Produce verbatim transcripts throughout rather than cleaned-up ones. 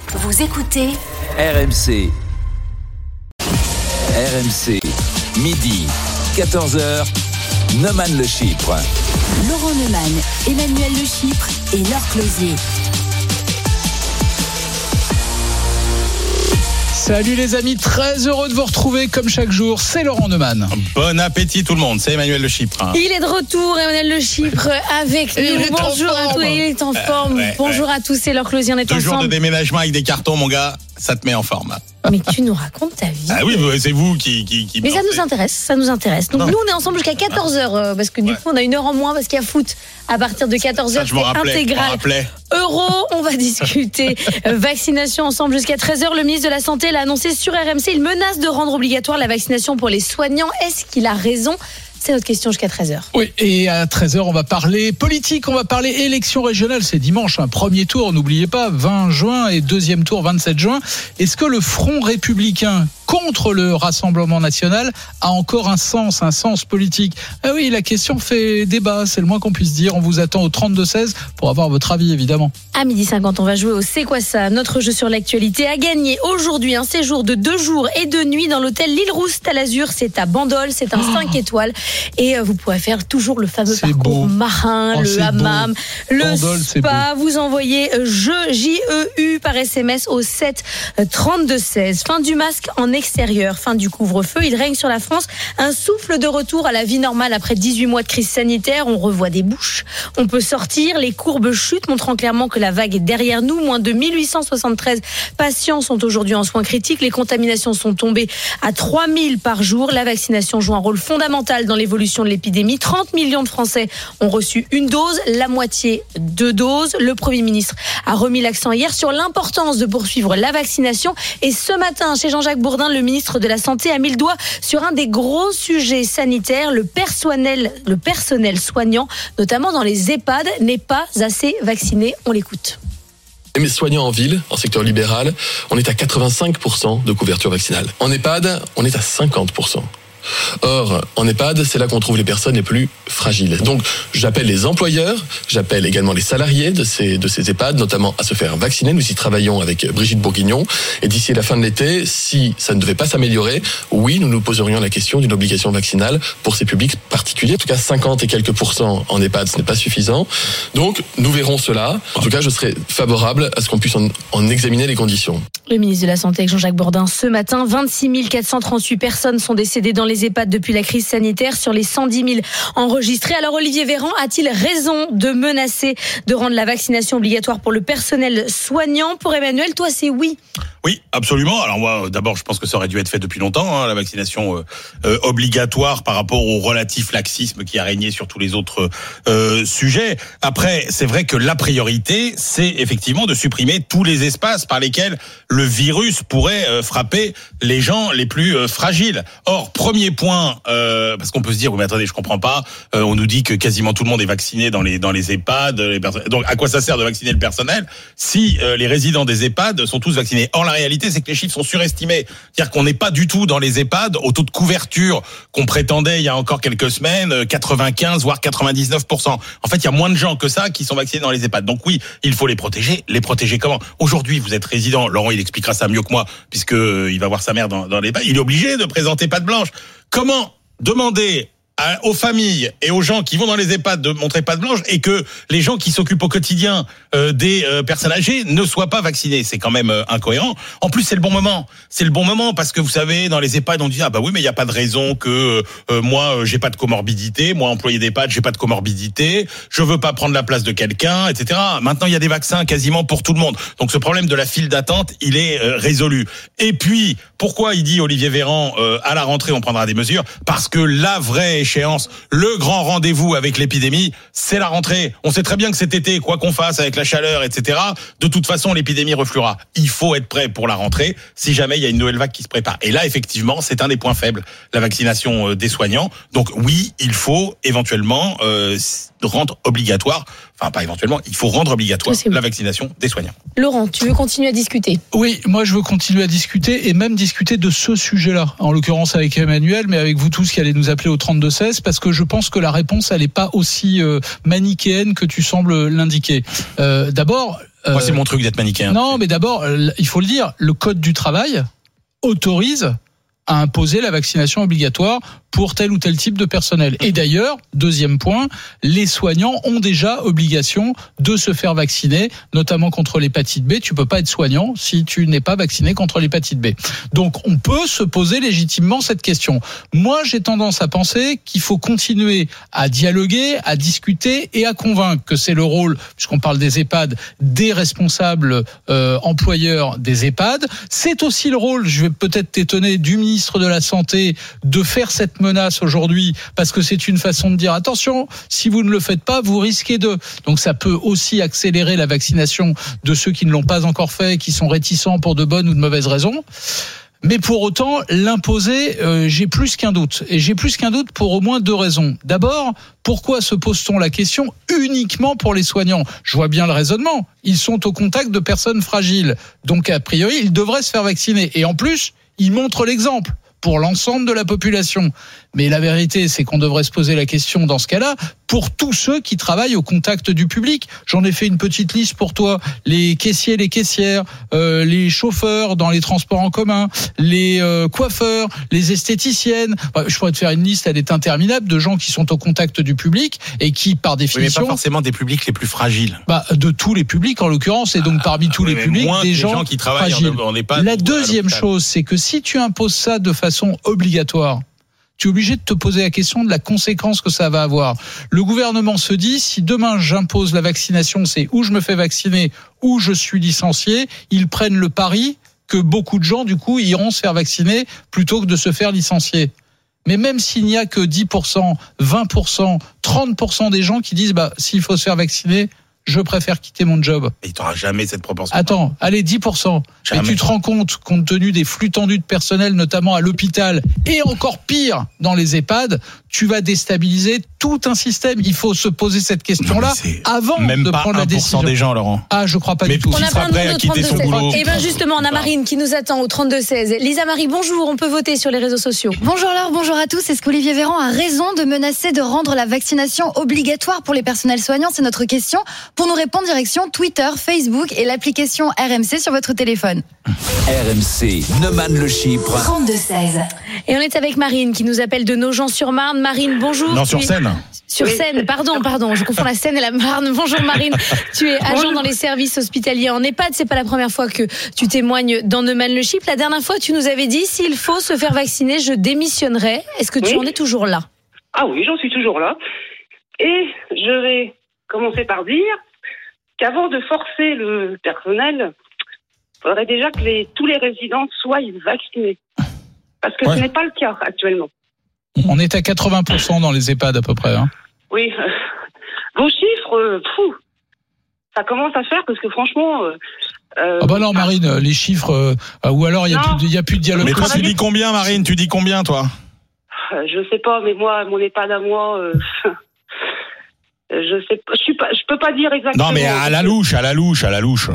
Vous écoutez R M C. R M C, midi, quatorze heures, Neumann Le Chypre. Laurent Neumann, Emmanuel Le Chypre et Laure Closier. Salut les amis, très heureux de vous retrouver comme chaque jour, c'est Laurent Neumann. Bon appétit tout le monde, c'est Emmanuel Le Chypre. Il est de retour, Emmanuel Le Chypre avec Et nous. Bonjour à tous, il est en forme. ouais, Bonjour ouais. à tous, c'est Laure Closier, on est Deux ensemble. jours de déménagement avec des cartons, mon gars, ça te met en forme. Mais tu nous racontes ta vie. Ah oui, c'est vous qui... qui, qui Mais ça nous intéresse, ça nous intéresse. Donc Non. nous, on est ensemble jusqu'à quatorze heures, euh, parce que du Ouais. coup, on a une heure en moins, parce qu'il y a foot. À partir de quatorze heures, Ça, je m'en c'est rappelais, je m'en intégral. rappelais. Euro, on va discuter euh, vaccination ensemble jusqu'à treize heures. Le ministre de la Santé l'a annoncé sur R M C. Il menace de rendre obligatoire la vaccination pour les soignants. Est-ce qu'il a raison ? C'est notre question jusqu'à treize heures. Oui, et à treize heures, on va parler politique, on va parler élection régionale, c'est dimanche, un premier tour, n'oubliez pas, vingt juin et deuxième tour, vingt-sept juin. Est-ce que le Front républicain contre le Rassemblement national a encore un sens, un sens politique ? Ah oui, la question fait débat, c'est le moins qu'on puisse dire. On vous attend au trente-deux seize pour avoir votre avis, évidemment. À midi cinquante, on va jouer au C'est quoi ça ? Notre jeu sur l'actualité a gagné aujourd'hui un séjour de deux jours et deux nuits dans l'hôtel L'Île Rousse Talazur. C'est à Bandol, c'est un cinq étoiles. Et vous pourrez faire toujours le fameux C'est parcours beau. marin, Oh, le c'est hammam, beau. le Bandol, c'est spa. Vous envoyez jeu J E U par S M S au sept trente-deux seize. Fin du masque en extérieur, fin du couvre-feu. Il règne sur la France un souffle de retour à la vie normale après dix-huit mois de crise sanitaire. On revoit des bouches. On peut sortir. Les courbes chutent, montrant clairement que la vague est derrière nous. Moins de mille huit cent soixante-treize patients sont aujourd'hui en soins critiques. Les contaminations sont tombées à trois mille par jour. La vaccination joue un rôle fondamental dans l'évolution de l'épidémie. trente millions de Français ont reçu une dose, la moitié deux doses. Le Premier ministre a remis l'accent hier sur l'importance de poursuivre la vaccination. Et ce matin, chez Jean-Jacques Bourdin, le ministre de la Santé a mis le doigt sur un des gros sujets sanitaires. Le personnel, le personnel soignant, notamment dans les EHPAD, n'est pas assez vacciné. On l'écoute. Les soignants en ville, en secteur libéral, on est à quatre-vingt-cinq pour cent de couverture vaccinale. En EHPAD, on est à cinquante pour cent. Or, en EHPAD, c'est là qu'on trouve les personnes les plus fragiles. Donc, j'appelle les employeurs, j'appelle également les salariés de ces, de ces EHPAD, notamment à se faire vacciner. Nous y travaillons avec Brigitte Bourguignon. Et d'ici la fin de l'été, si ça ne devait pas s'améliorer, oui, nous nous poserions la question d'une obligation vaccinale pour ces publics particuliers. En tout cas, cinquante et quelques pourcents en EHPAD, ce n'est pas suffisant. Donc, nous verrons cela. En tout cas, je serai favorable à ce qu'on puisse en, en examiner les conditions. Le ministre de la Santé avec Jean-Jacques Bourdin ce matin. vingt-six mille quatre cent trente-huit personnes sont décédées dans les EHPAD depuis la crise sanitaire sur les cent dix mille enregistrés. Alors Olivier Véran a-t-il raison de menacer de rendre la vaccination obligatoire pour le personnel soignant ? Pour Emmanuel, toi c'est oui. Oui, absolument. Alors moi, d'abord, je pense que ça aurait dû être fait depuis longtemps, hein, la vaccination euh, euh, obligatoire par rapport au relatif laxisme qui a régné sur tous les autres euh, sujets. Après, c'est vrai que la priorité, c'est effectivement de supprimer tous les espaces par lesquels le virus pourrait euh, frapper les gens les plus euh, fragiles. Or, premier point, euh, parce qu'on peut se dire, oui, mais attendez, je comprends pas, euh, on nous dit que quasiment tout le monde est vacciné dans les dans les EHPAD, les personnes. Donc, à quoi ça sert de vacciner le personnel si euh, les résidents des EHPAD sont tous vaccinés ? Or, la réalité, c'est que les chiffres sont surestimés. C'est-à-dire qu'on n'est pas du tout dans les EHPAD au taux de couverture qu'on prétendait il y a encore quelques semaines, quatre-vingt-quinze voire quatre-vingt-dix-neuf pour cent. En fait, il y a moins de gens que ça qui sont vaccinés dans les EHPAD. Donc oui, il faut les protéger. Les protéger comment ? Aujourd'hui, vous êtes résident. Laurent, il expliquera ça mieux que moi, puisque il va voir sa mère dans, dans l'EHPAD. Il est obligé de présenter patte blanche. Comment demander à, aux familles et aux gens qui vont dans les EHPAD de montrer patte blanche et que les gens qui s'occupent au quotidien euh, des euh, personnes âgées ne soient pas vaccinés? C'est quand même euh, incohérent. En plus, c'est le bon moment. C'est le bon moment parce que vous savez, dans les EHPAD, on dit ah bah oui, mais il y a pas de raison que euh, moi euh, j'ai pas de comorbidité, moi employé d'EHPAD, j'ai pas de comorbidité, je veux pas prendre la place de quelqu'un, et cetera. Maintenant, il y a des vaccins quasiment pour tout le monde. Donc ce problème de la file d'attente, il est euh, résolu. Et puis, pourquoi il dit Olivier Véran euh, à la rentrée on prendra des mesures? Parce que la vraie échéance, le grand rendez-vous avec l'épidémie, c'est la rentrée. On sait très bien que cet été, quoi qu'on fasse avec la chaleur, et cetera, de toute façon, l'épidémie refluera. Il faut être prêt pour la rentrée si jamais il y a une nouvelle vague qui se prépare. Et là, effectivement, c'est un des points faibles, la vaccination des soignants. Donc oui, il faut éventuellement euh, rendre obligatoire, enfin pas éventuellement, il faut rendre obligatoire Possible. la vaccination des soignants. Laurent, tu veux continuer à discuter ? Oui, moi je veux continuer à discuter et même discuter de ce sujet-là, en l'occurrence avec Emmanuel, mais avec vous tous qui allez nous appeler au trente-deux seize, parce que je pense que la réponse, elle n'est pas aussi euh, manichéenne que tu sembles l'indiquer. Euh, d'abord, Euh, Moi, c'est mon truc d'être manichéen. non, mais d'abord, il faut le dire, le Code du travail autorise à imposer la vaccination obligatoire pour tel ou tel type de personnel. Et d'ailleurs, deuxième point, les soignants ont déjà obligation de se faire vacciner, notamment contre l'hépatite B. Tu peux pas être soignant si tu n'es pas vacciné contre l'hépatite B. Donc, on peut se poser légitimement cette question. Moi, j'ai tendance à penser qu'il faut continuer à dialoguer, à discuter et à convaincre que c'est le rôle, puisqu'on parle des EHPAD, des responsables euh, employeurs des EHPAD. C'est aussi le rôle, je vais peut-être t'étonner, du ministre de la Santé de faire cette menace aujourd'hui, parce que c'est une façon de dire attention, si vous ne le faites pas, vous risquez de. Donc ça peut aussi accélérer la vaccination de ceux qui ne l'ont pas encore fait, qui sont réticents pour de bonnes ou de mauvaises raisons. Mais pour autant, l'imposer, euh, j'ai plus qu'un doute. Et j'ai plus qu'un doute pour au moins deux raisons. D'abord, pourquoi se pose-t-on la question uniquement pour les soignants ? Je vois bien le raisonnement. Ils sont au contact de personnes fragiles. Donc, a priori, ils devraient se faire vacciner. Et en plus, ils montrent l'exemple pour l'ensemble de la population. Mais la vérité, c'est qu'on devrait se poser la question dans ce cas-là pour tous ceux qui travaillent au contact du public. J'en ai fait une petite liste pour toi. Les caissiers, les caissières, euh, les chauffeurs dans les transports en commun, les euh, coiffeurs, les esthéticiennes. Enfin, je pourrais te faire une liste, elle est interminable, de gens qui sont au contact du public et qui, par définition... Oui, mais pas forcément des publics les plus fragiles. Bah, de tous les publics, en l'occurrence, et donc ah, parmi tous oui, les publics, des gens, gens qui travaillent fragiles. en EHPAD. La deuxième chose, c'est que si tu imposes ça de façon obligatoire, tu es obligé de te poser la question de la conséquence que ça va avoir. Le gouvernement se dit, si demain j'impose la vaccination, c'est où je me fais vacciner, où je suis licencié, ils prennent le pari que beaucoup de gens, du coup, iront se faire vacciner plutôt que de se faire licencier. Mais même s'il n'y a que dix pour cent, vingt pour cent, trente pour cent des gens qui disent, bah, s'il faut se faire vacciner, je préfère quitter mon job. Et tu n'auras jamais cette proportion. Attends, allez, dix pour cent. Jamais. Et tu te rends compte, compte tenu des flux tendus de personnel, notamment à l'hôpital, et encore pire dans les EHPAD, tu vas déstabiliser tout un système. Il faut se poser cette question-là avant même de prendre la décision. Même pas un pour cent des gens, Laurent. Ah, je crois pas Mais du tout. On qui a sera plein prêt à de quitter son boulot. Et bien justement, on a Marine qui nous attend au trente-deux seize. Lisa Marie, bonjour, on peut voter sur les réseaux sociaux. Bonjour Laure, bonjour à tous. Est-ce qu'Olivier Véran a raison de menacer de rendre la vaccination obligatoire pour les personnels soignants ? C'est notre question. Pour nous répondre, direction Twitter, Facebook et l'application R M C sur votre téléphone. R M C, Neumann le Chypre. trente-deux seize. Et on est avec Marine qui nous appelle de Nogent-sur-Marne. Marine, bonjour. Non, sur Tu es- scène. Sur Seine, pardon, pardon, je confonds la Seine et la Marne. Bonjour Marine, tu es agent dans les services hospitaliers en EHPAD. C'est pas la première fois que tu témoignes dans Neumann le Chypre. La dernière fois, tu nous avais dit, s'il faut se faire vacciner, je démissionnerai. Est-ce que tu Oui. en es toujours là ? Ah oui, j'en suis toujours là. Et je vais commencer par dire qu'avant de forcer le personnel, il faudrait déjà que les, tous les résidents soient vaccinés. Parce que Ouais. ce n'est pas le cas actuellement. On est à quatre-vingts pour cent dans les EHPAD à peu près. Hein. Oui, euh, vos chiffres, euh, fou, ça commence à faire parce que franchement... Euh, euh, Ah bah non, Marine, euh, les chiffres, euh, euh, ou alors il y a Non. plus de, il y a plus de dialogue. Mais toi, tu travailler- dis combien, Marine? Tu dis combien, toi? euh, je sais pas, mais moi, mon EHPAD à moi... Euh, je sais pas, je suis pas, je peux pas dire exactement. Non, mais à la louche, à la louche, à la louche.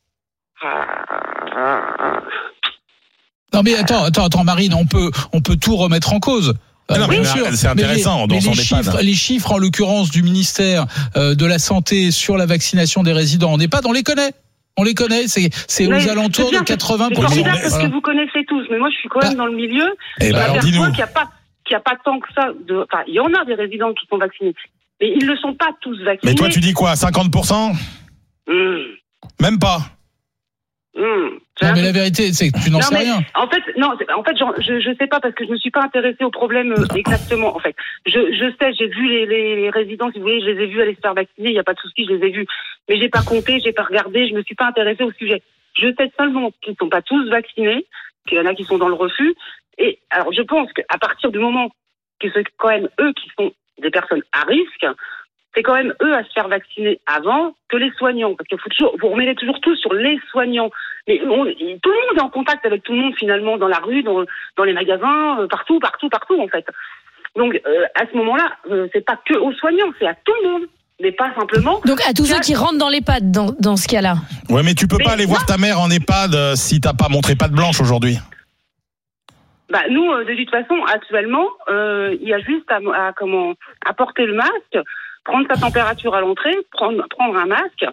Ah, Non mais attends, attends, attends, Marine, on peut, on peut tout remettre en cause. Euh, Non, mais bien sûr. c'est intéressant, Mais les, dans mais son les EHPAD. chiffres, les chiffres en l'occurrence du ministère euh, de la Santé sur la vaccination des résidents en EHPAD, on les connaît. On les connaît, c'est, c'est Mais aux alentours c'est bien, de quatre-vingts C'est pour cent. formidable parce Voilà. que vous connaissez tous, mais moi je suis quand même Bah. dans le milieu. Eh Je ben, alors, m'aperçois dis-nous. qu'il n'y a pas, qu'il y a pas tant que ça de, enfin, il y en a des résidents qui sont vaccinés, mais ils ne sont pas tous vaccinés. Mais toi, tu dis quoi? cinquante pour cent? Hum, Même pas. hum. Non mais la vérité, c'est que tu n'en Non, sais mais rien. En fait, non, c'est- en fait, j'en- je je sais pas parce que je me suis pas intéressée au problème euh, exactement. En fait, je je sais, j'ai vu les, les les résidents, si vous voulez, je les ai vus aller se faire vacciner. Il y a pas de souci, je les ai vus, mais j'ai pas compté, j'ai pas regardé, je me suis pas intéressée au sujet. Je sais seulement qu'ils sont pas tous vaccinés, qu'il y en a qui sont dans le refus. Et alors, je pense qu'à partir du moment que c'est quand même eux qui sont des personnes à risque, c'est quand même eux à se faire vacciner avant que les soignants. Parce qu'il faut toujours, vous remettez toujours tout sur les soignants. Mais on- tout le monde est en contact avec tout le monde finalement, dans la rue, dans, dans les magasins, euh, partout, partout, partout en fait. Donc euh, à ce moment-là, euh, c'est pas que aux soignants, c'est à tout le monde. Mais pas simplement. Donc à tous ceux qui rentrent dans l'EHPAD dans, dans ce cas-là. Ouais, mais tu peux Mais pas aller voir non. ta mère en EHPAD euh, si t'as pas montré patte blanche aujourd'hui. Bah nous, euh, de toute façon, actuellement, euh, il y a juste à, à comment à porter le masque, prendre sa température à l'entrée, prendre prendre un masque.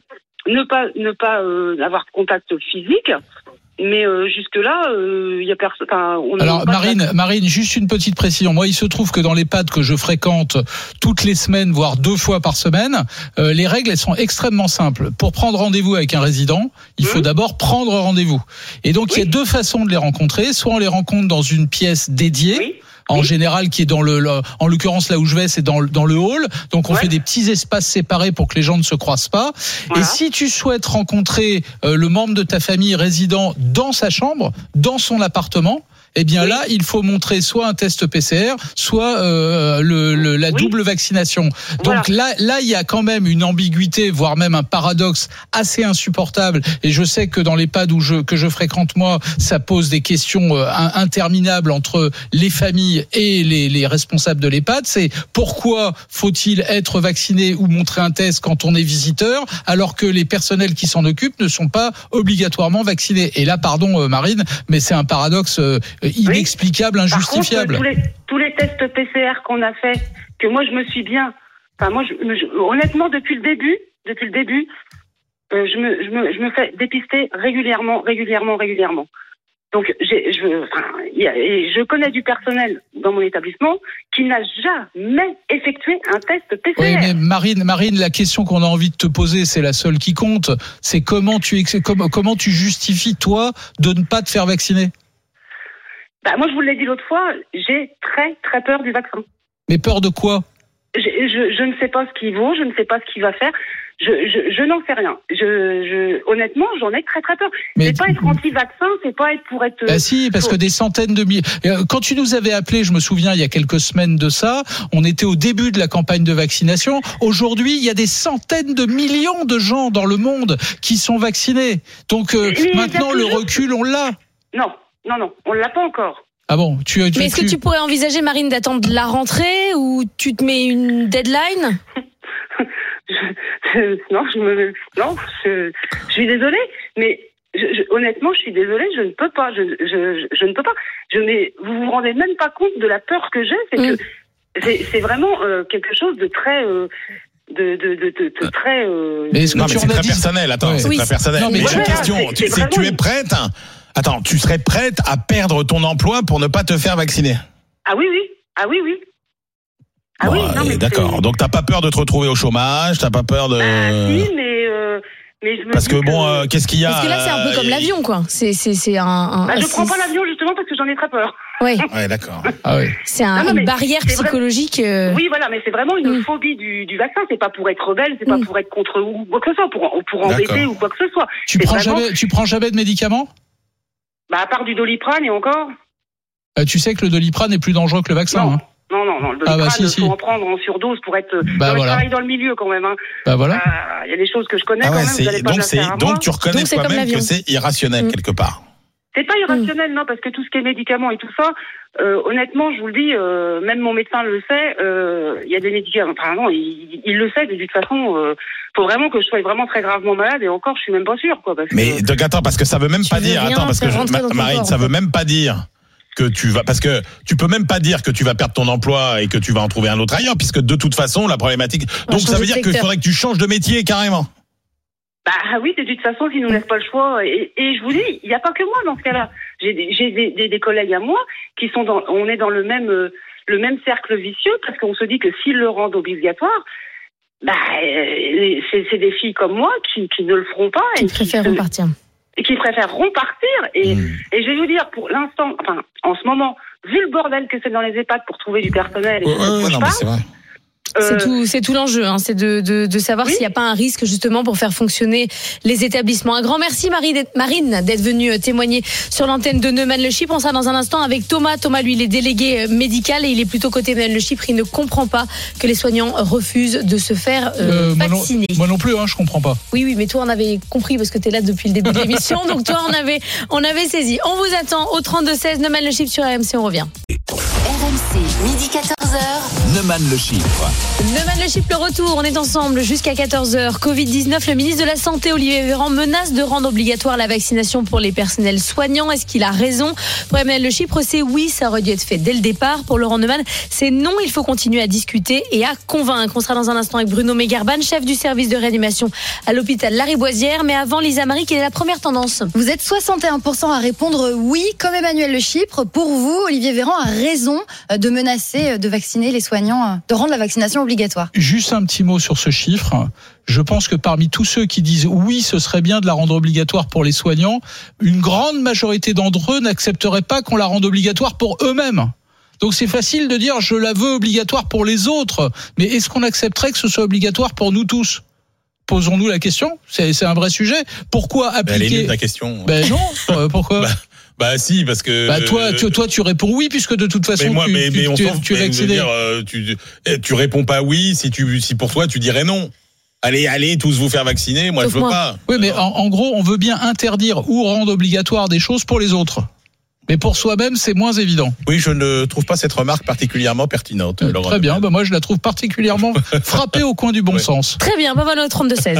ne pas ne pas euh, avoir de contact physique. Mais euh, jusque-là, il euh, y a personne. On Alors pas Marine, Marine, juste une petite précision. Moi, il se trouve que dans les l'EHPAD que je fréquente toutes les semaines, voire deux fois par semaine, euh, les règles elles sont extrêmement simples. Pour prendre rendez-vous avec un résident, il mmh. faut d'abord prendre rendez-vous. Et donc oui. il y a deux façons de les rencontrer. Soit on les rencontre dans une pièce dédiée. Oui. En oui. général, qui est dans le, le, en l'occurrence là où je vais, c'est dans, dans le hall. Donc on ouais. fait des petits espaces séparés pour que les gens ne se croisent pas. Voilà. Et si tu souhaites rencontrer euh, le membre de ta famille résident dans sa chambre, dans son appartement, eh bien oui. là, il faut montrer soit un test P C R, soit euh, le, le, la oui. double vaccination. Donc voilà. là, là, il y a quand même une ambiguïté, voire même un paradoxe assez insupportable. Et je sais que dans les l'EHPAD où je, que je fréquente moi, ça pose des questions euh, interminables entre les familles et les, les responsables de l'EHPAD. C'est pourquoi faut-il être vacciné ou montrer un test quand on est visiteur, alors que les personnels qui s'en occupent ne sont pas obligatoirement vaccinés. Et là, pardon euh, Marine, mais c'est un paradoxe euh, inexplicable, oui. injustifiable. Par contre, tous les, tous les tests P C R qu'on a fait, que moi je me suis bien, enfin moi, je, je, honnêtement, depuis le début, depuis le début, euh, je me, je me, je me fais dépister régulièrement, régulièrement, régulièrement. Donc, j'ai, je, enfin, y a, et je connais du personnel dans mon établissement qui n'a jamais effectué un test P C R. Oui, mais Marine, Marine, la question qu'on a envie de te poser, c'est la seule qui compte. C'est comment tu, comment, comment tu justifies toi de ne pas te faire vacciner? Bah, moi, je vous l'ai dit l'autre fois, j'ai très, très peur du vaccin. Mais peur de quoi? je, je, je ne sais pas ce qu'il vaut, je ne sais pas ce qu'il va faire. Je, je, je n'en sais rien. Je, je, honnêtement, j'en ai très, très peur. Mais c'est pas être anti-vaccin, c'est pas être pour être... Bah si, parce pour... que des centaines de milliers... Quand tu nous avais appelé, je me souviens, il y a quelques semaines de ça, on était au début de la campagne de vaccination. Aujourd'hui, il y a des centaines de millions de gens dans le monde qui sont vaccinés. Donc euh, maintenant, le recul, on l'a. Non. Non, non, on ne l'a pas encore. Ah bon, tu, tu Mais est-ce tu... que tu pourrais envisager, Marine, d'attendre la rentrée ou tu te mets une deadline? je, je, Non, je me, non, je, je suis désolée, mais je, je, honnêtement, je suis désolée, je ne peux pas, je, je, je, je ne peux pas. Je n'ai, vous vous rendez même pas compte de la peur que j'ai, c'est mmh. que c'est, c'est vraiment euh, quelque chose de très. Euh, De, de, de, de, de très. Euh... Mais non, mais c'est très dit... personnel. Attends, ouais. c'est oui, très personnel. Non, mais j'ai une question. C'est, c'est, c'est que tu es prête. Hein Attends, tu serais prête à perdre ton emploi pour ne pas te faire vacciner? Ah oui, oui. Ah oui, oui. Ah bon, oui. Non, mais d'accord. C'est... Donc t'as pas peur de te retrouver au chômage? T'as pas peur de? Ah si, mais. Euh... Mais je me parce que bon, que... Euh, qu'est-ce qu'il y a? Parce que là, c'est un peu comme l'avion, quoi. C'est, c'est, c'est un. un... Bah, je prends pas l'avion justement parce que j'en ai très peur. Oui. Ouais, d'accord. Ah oui. C'est un, non, non, une barrière psychologique. Vrai... Oui, voilà, mais c'est vraiment une mmh. phobie du, du vaccin. C'est pas pour être rebelle, c'est pas mmh. pour être contre ou quoi que ce soit, pour, pour embêter ou quoi que ce soit. Tu prends vraiment... jamais, tu prends jamais de médicaments? Bah, à part du Doliprane et encore. Euh, tu sais que le Doliprane est plus dangereux que le vaccin, non. hein? Non, non, non, le Doliprane, il ah bah, si, si. faut en prendre en surdose pour être. Bah, non, voilà. Je travaille dans le milieu quand même. Hein. Bah voilà. Il euh, y a des choses que je connais ah ouais, quand même. Vous allez pas donc, me c'est, faire donc moi. tu reconnais donc, toi-même que c'est irrationnel mmh. quelque part. C'est pas irrationnel, mmh. non, parce que tout ce qui est médicaments et tout ça, euh, honnêtement, je vous le dis, euh, même mon médecin le sait, il euh, y a des médicaments, enfin non, il, il le sait, de toute façon, il euh, faut vraiment que je sois vraiment très gravement malade, et encore, je suis même pas sûre, quoi. Parce mais, que, donc, attends, parce que ça veut même pas dire, attends, parce que, je, Marine, ça veut même pas dire que tu vas, parce que tu peux même pas dire que tu vas perdre ton emploi et que tu vas en trouver un autre ailleurs, puisque de toute façon, la problématique, donc ça veut dire qu'il faudrait que tu changes de métier, carrément. Bah oui, de toute façon, ils nous laissent pas le choix. Et, et je vous dis, il n'y a pas que moi dans ce cas-là. J'ai, des, j'ai des, des, des collègues à moi qui sont dans, on est dans le même, euh, le même cercle vicieux parce qu'on se dit que s'ils le rendent obligatoire, bah euh, c'est, c'est des filles comme moi qui, qui ne le feront pas qui et préfèrent qui partir. Et qui préfèrent partir. Et, mmh. et je vais vous dire, pour l'instant, enfin, en ce moment, vu le bordel que c'est dans les EHPAD pour trouver du personnel, et ouais, ouais, ouais, non, mais c'est vrai. C'est tout, c'est tout l'enjeu, hein, c'est de, de, de savoir oui. s'il n'y a pas un risque justement pour faire fonctionner les établissements. Un grand merci Marie d'être, Marine d'être venue témoigner sur l'antenne de Neumann-le-Chypre. On sera dans un instant avec Thomas. Thomas, lui, il est délégué médical et il est plutôt côté Neumann-le-Chypre. Il ne comprend pas que les soignants refusent de se faire euh, euh, vacciner. Moi non, moi non plus, hein, je comprends pas. Oui, oui, mais toi, on avait compris parce que tu es là depuis le début de l'émission. Donc toi, on avait, on avait saisi. On vous attend au trente-deux seize Neumann-le-Chypre sur R M C. On revient. R M C, midi quatorze. quatorze heures, Neumann le chiffre. Neumann le chiffre, le retour. On est ensemble jusqu'à quatorze heures. covid dix-neuf, le ministre de la Santé, Olivier Véran, menace de rendre obligatoire la vaccination pour les personnels soignants. Est-ce qu'il a raison? Pour Emmanuel Le Chypre, c'est oui, ça aurait dû être fait dès le départ. Pour Laurent Neumann, c'est non, il faut continuer à discuter et à convaincre. On sera dans un instant avec Bruno Megarban, chef du service de réanimation à l'hôpital Lariboisière. Mais avant, Lisa Marie, quelle est la première tendance? Vous êtes soixante et un pour cent à répondre oui, comme Emmanuel Le Chypre. Pour vous, Olivier Véran a raison de menacer de vacciner les soignants, de rendre la vaccination obligatoire. Juste un petit mot sur ce chiffre. Je pense que parmi tous ceux qui disent oui, ce serait bien de la rendre obligatoire pour les soignants, une grande majorité d'entre eux n'accepteraient pas qu'on la rende obligatoire pour eux-mêmes. Donc c'est facile de dire je la veux obligatoire pour les autres, mais est-ce qu'on accepterait que ce soit obligatoire pour nous tous? Posons-nous la question, c'est, c'est un vrai sujet. Pourquoi appliquer... Ben, elle est nulle, ta question. Ben non, euh, pourquoi bah, bah si, parce que... Bah toi, tu, toi tu réponds oui, puisque de toute façon mais moi, tu, mais, tu, mais on tu, s'en tu es fout, vacciné. dire, euh, tu, tu réponds pas oui si, tu, si pour toi tu dirais non. Allez, allez, tous vous faire vacciner, moi Sauf je veux moi. pas. Oui, mais en, en gros, on veut bien interdire ou rendre obligatoire des choses pour les autres. Mais pour soi-même, c'est moins évident. Oui, je ne trouve pas cette remarque particulièrement pertinente. Euh, très bien, bah moi je la trouve particulièrement frappée au coin du bon ouais. sens. Très bien, bah voilà le trente-deux seize.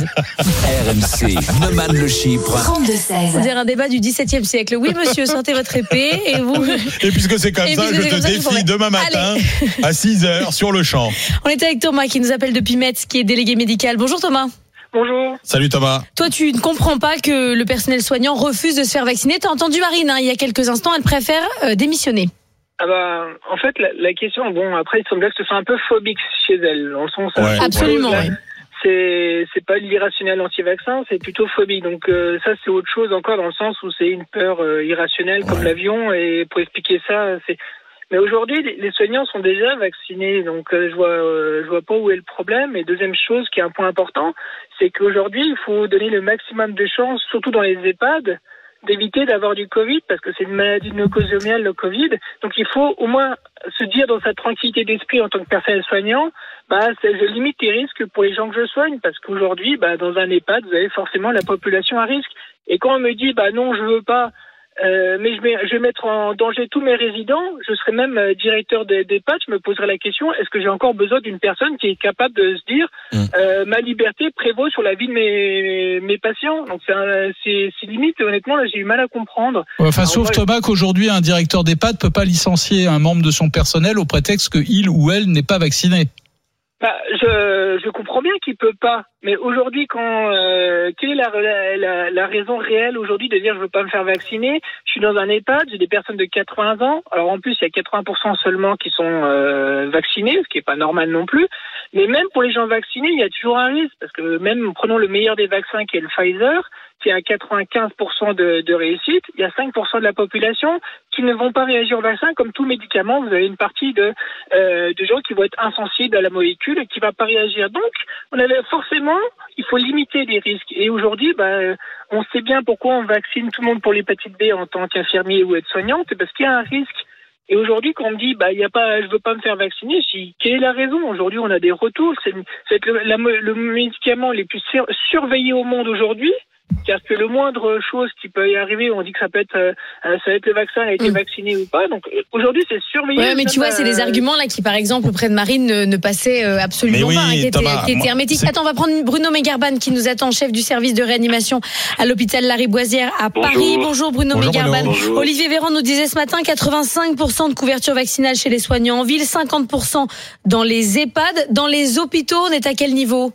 R M C, Neumann le chiffre. trente-deux seize. C'est un débat du dix-septième siècle. Oui, monsieur, sortez votre épée et vous... Et puisque c'est comme et ça, je te défie ça, demain matin Allez. à six heures sur le champ. On est avec Thomas qui nous appelle depuis Metz, qui est délégué médical. Bonjour Thomas. Bonjour. Salut Thomas. Toi, tu ne comprends pas que le personnel soignant refuse de se faire vacciner. Tu as entendu Marine, hein, il y a quelques instants, elle préfère euh, démissionner. Ah bah, en fait, la, la question, bon, après, il semble que ce soit un peu phobique chez elle, dans le sens... Ouais. Absolument, là, oui. C'est, c'est pas l'irrationnel anti-vaccin, c'est plutôt phobique. Donc euh, ça, c'est autre chose encore, dans le sens où c'est une peur euh, irrationnelle, comme ouais. l'avion, et pour expliquer ça, c'est... Mais aujourd'hui, les soignants sont déjà vaccinés, donc euh, je vois, euh, je vois pas où est le problème. Et deuxième chose, qui est un point important, c'est qu'aujourd'hui, il faut donner le maximum de chances, surtout dans les EHPAD, d'éviter d'avoir du Covid, parce que c'est une maladie nosocomiale, le Covid. Donc il faut au moins se dire dans sa tranquillité d'esprit en tant que personnel soignant, bah, c'est, je limite les risques pour les gens que je soigne, parce qu'aujourd'hui, bah, dans un EHPAD, vous avez forcément la population à risque. Et quand on me dit, bah non, je veux pas, Euh, mais je vais, je vais mettre en danger tous mes résidents, je serai même euh, directeur des, des P A D, je me poserai la question, est-ce que j'ai encore besoin d'une personne qui est capable de se dire mmh. euh, ma liberté prévaut sur la vie de mes, mes patients? Donc c'est, un, c'est, c'est limite, honnêtement, là j'ai eu mal à comprendre. Enfin, alors, sauf moi, Thomas, qu'aujourd'hui un directeur des P A D ne peut pas licencier un membre de son personnel au prétexte qu'il ou elle n'est pas vacciné. Bah, je, je comprends bien qu'il peut pas, mais aujourd'hui, quand euh, quelle est la, la, la raison réelle aujourd'hui de dire je veux pas me faire vacciner? Je suis dans un EHPAD, j'ai des personnes de quatre-vingts ans. Alors en plus, il y a quatre-vingts pour cent seulement qui sont euh, vaccinés, ce qui est pas normal non plus. Mais même pour les gens vaccinés, il y a toujours un risque, parce que même prenons le meilleur des vaccins qui est le Pfizer, qui a quatre-vingt-quinze pour cent de, de réussite, il y a cinq pour cent de la population qui ne vont pas réagir au vaccin. Comme tout médicament, vous avez une partie de, euh, de gens qui vont être insensibles à la molécule et qui ne va pas réagir. Donc, on avait forcément, il faut limiter les risques. Et aujourd'hui, bah, on sait bien pourquoi on vaccine tout le monde pour l'hépatite B en tant qu'infirmier ou aide-soignant, c'est parce qu'il y a un risque. Et aujourd'hui, quand on me dit, bah, il y a pas, je veux pas me faire vacciner, je dis, quelle est la raison? Aujourd'hui, on a des retours. C'est, c'est le, la, le médicament le plus sur, surveillé au monde aujourd'hui. Car que le moindre chose qui peut y arriver, on dit que ça peut être, euh, ça va être le vaccin a été mmh. vacciné ou pas. Donc aujourd'hui, c'est surveillé. Ouais, mais tu vois, c'est des arguments là qui, par exemple, auprès de Marine, ne, ne passaient absolument oui, pas, hein, qui étaient, Thomas, qui étaient hermétiques. C'est... Attends, on va prendre Bruno Megarban qui nous attend, chef du service de réanimation à l'hôpital Lariboisière à Bonjour. Paris. Bonjour Bruno Bonjour, Megarban. Bonjour. Olivier Véran nous disait ce matin quatre-vingt-cinq pour cent de couverture vaccinale chez les soignants en ville, cinquante pour cent dans les EHPAD, dans les hôpitaux. On est à quel niveau?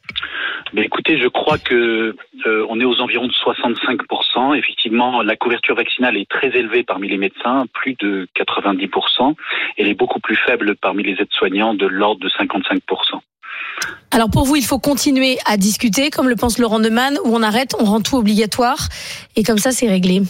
Mais écoutez, je crois que euh, on est aux environs de soixante-cinq pour cent. Effectivement, la couverture vaccinale est très élevée parmi les médecins, plus de quatre-vingt-dix pour cent. Elle est beaucoup plus faible parmi les aides-soignants, de l'ordre de cinquante-cinq pour cent. Alors pour vous, il faut continuer à discuter, comme le pense Laurent Neumann, où on arrête, on rend tout obligatoire, et comme ça c'est réglé.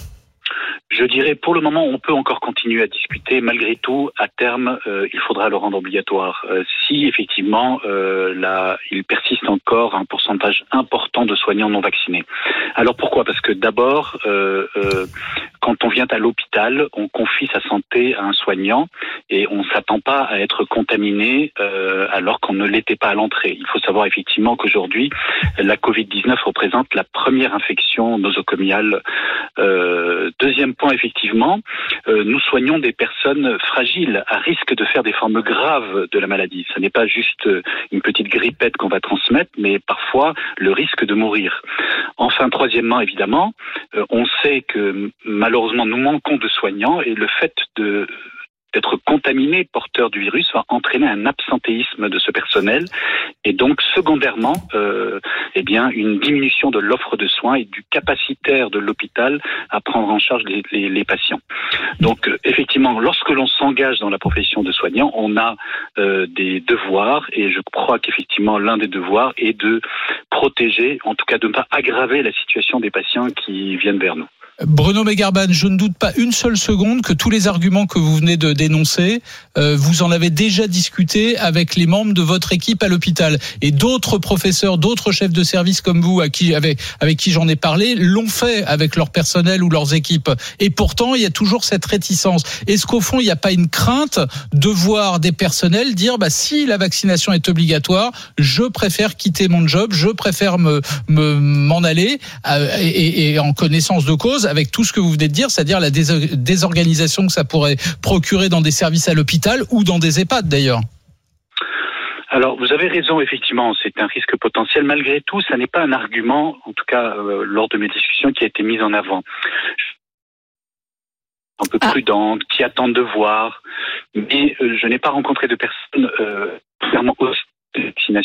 Je dirais, pour le moment, on peut encore continuer à discuter. Malgré tout, à terme, euh, il faudra le rendre obligatoire. Euh, si, effectivement, euh, là, il persiste encore un pourcentage important de soignants non vaccinés. Alors pourquoi? Parce que d'abord, euh, euh, quand on vient à l'hôpital, on confie sa santé à un soignant et on ne s'attend pas à être contaminé euh, alors qu'on ne l'était pas à l'entrée. Il faut savoir effectivement qu'aujourd'hui, la covid dix-neuf représente la première infection nosocomiale. Euh, deuxième point, effectivement, euh, nous soignons des personnes fragiles à risque de faire des formes graves de la maladie. Ce n'est pas juste une petite grippette qu'on va transmettre, mais parfois le risque de mourir. Enfin, troisièmement, évidemment, euh, on sait que malheureusement nous manquons de soignants et le fait de d'être contaminé, porteur du virus, va entraîner un absentéisme de ce personnel et donc secondairement, euh, eh bien, une diminution de l'offre de soins et du capacitaire de l'hôpital à prendre en charge les, les, les patients. Donc, euh, effectivement, lorsque l'on s'engage dans la profession de soignant, on a euh, des devoirs et je crois qu'effectivement, l'un des devoirs est de protéger, en tout cas de ne pas aggraver la situation des patients qui viennent vers nous. Bruno Megarban, je ne doute pas une seule seconde que tous les arguments que vous venez de dénoncer, euh, vous en avez déjà discuté avec les membres de votre équipe à l'hôpital. Et d'autres professeurs, d'autres chefs de service comme vous, à qui, avec, avec qui j'en ai parlé, l'ont fait avec leur personnel ou leurs équipes. Et pourtant, il y a toujours cette réticence. Est-ce qu'au fond, il n'y a pas une crainte de voir des personnels dire bah, si la vaccination est obligatoire, je préfère quitter mon job, je préfère me, me, m'en aller euh, et, et en connaissance de cause, avec tout ce que vous venez de dire, c'est-à-dire la désorganisation que ça pourrait procurer dans des services à l'hôpital ou dans des EHPAD d'ailleurs. Alors, vous avez raison, effectivement, c'est un risque potentiel. Malgré tout, ça n'est pas un argument, en tout cas euh, lors de mes discussions, qui a été mis en avant. Un peu prudente, ah. qui attendent de voir, mais euh, je n'ai pas rencontré de personnes euh, clairement hostiles à la vaccination.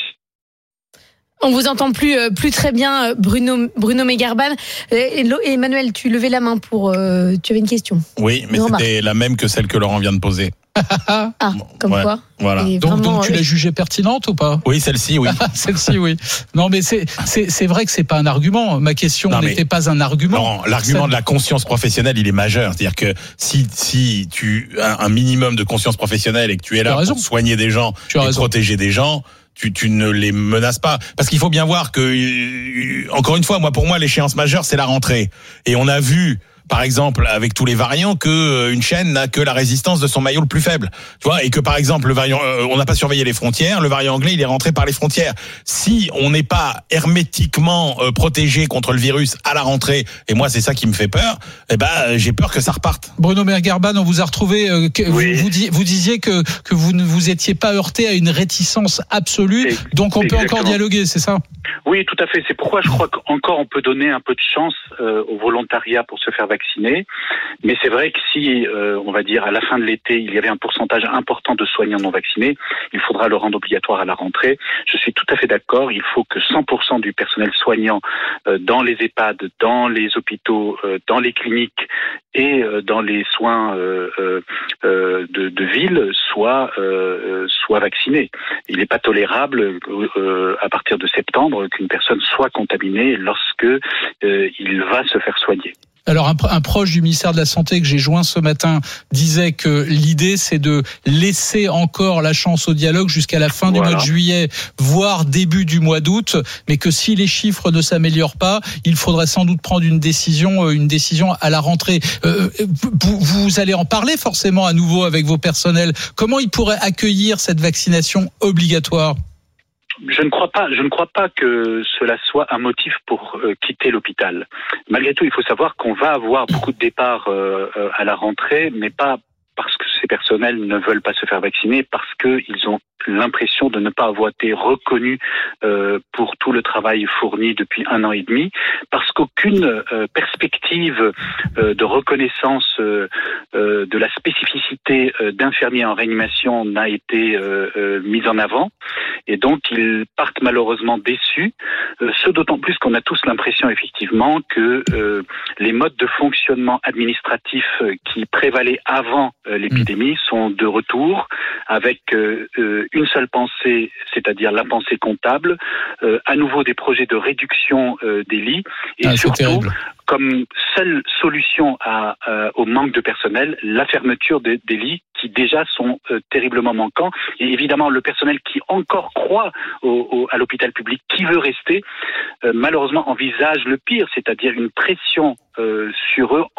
On vous entend plus plus très bien, Bruno Bruno Megarban. Et Emmanuel, tu levais la main pour. Euh, tu avais une question. Oui, mais c'était la même que celle que Laurent vient de poser. Ah, comme ouais, quoi. Voilà. Donc, donc tu l'as jugée pertinente ou pas? Oui, celle-ci, oui. celle-ci, oui. Non, mais c'est c'est c'est vrai que c'est pas un argument. Ma question non, n'était pas un argument. Non, l'argument ça... de la conscience professionnelle, il est majeur. C'est-à-dire que si si tu as un minimum de conscience professionnelle et que tu es là tu pour soigner des gens et raison. protéger des gens. Tu, tu ne les menaces pas. Parce qu'il faut bien voir que, encore une fois, moi, pour moi, l'échéance majeure, c'est la rentrée. Et on a vu, par exemple, avec tous les variants, que une chaîne n'a que la résistance de son maillot le plus faible. Tu vois, et que, par exemple, le variant, euh, on n'a pas surveillé les frontières, le variant anglais, il est rentré par les frontières. Si on n'est pas hermétiquement euh, protégé contre le virus à la rentrée, et moi, c'est ça qui me fait peur, eh ben, j'ai peur que ça reparte. Bruno Megarban, on vous a retrouvé, euh, que, oui. vous, vous, vous disiez que, que vous ne vous étiez pas heurté à une réticence absolue. Donc on Exactement. peut encore dialoguer, c'est ça? Oui, tout à fait. C'est pourquoi je crois qu'encore on peut donner un peu de chance euh, au volontariat pour se faire vacciner. Mais c'est vrai que si, euh, on va dire, à la fin de l'été, il y avait un pourcentage important de soignants non vaccinés, il faudra le rendre obligatoire à la rentrée. Je suis tout à fait d'accord. Il faut que cent pour cent du personnel soignant euh, dans les EHPAD, dans les hôpitaux, euh, dans les cliniques et euh, dans les soins euh, euh, de, de ville soit euh, soit vacciné. Il n'est pas tolérable euh, à partir de septembre qu'une personne soit contaminée lorsque euh, il va se faire soigner. Alors un, un proche du ministère de la Santé que j'ai joint ce matin disait que l'idée c'est de laisser encore la chance au dialogue jusqu'à la fin voilà. du mois de juillet, voire début du mois d'août, mais que si les chiffres ne s'améliorent pas, il faudrait sans doute prendre une décision, une décision à la rentrée. Euh, vous, vous allez en parler forcément à nouveau avec vos personnels. Comment ils pourraient accueillir cette vaccination obligatoire ? Je ne crois pas, je ne crois pas que cela soit un motif pour euh, quitter l'hôpital. Malgré tout, il faut savoir qu'on va avoir beaucoup de départs euh, euh, à la rentrée, mais pas parce que ces personnels ne veulent pas se faire vacciner, parce qu'ils ont l'impression de ne pas avoir été reconnus euh, pour tout le travail fourni depuis un an et demi, parce qu'aucune euh, perspective euh, de reconnaissance euh, euh, de la spécificité euh, d'infirmiers en réanimation n'a été euh, euh, mise en avant, et donc ils partent malheureusement déçus, euh, ce d'autant plus qu'on a tous l'impression effectivement que euh, les modes de fonctionnement administratif euh, qui prévalaient avant euh, l'épidémie sont de retour, avec euh, euh, une seule pensée, c'est-à-dire la pensée comptable, euh, à nouveau des projets de réduction euh, des lits, et ah, surtout, comme seule solution à, à, au manque de personnel, la fermeture des, des lits qui déjà sont euh, terriblement manquants. Et évidemment, le personnel qui encore croit au, au, à l'hôpital public, qui veut rester, euh, malheureusement envisage le pire, c'est-à-dire une pression euh, sur eux encore plus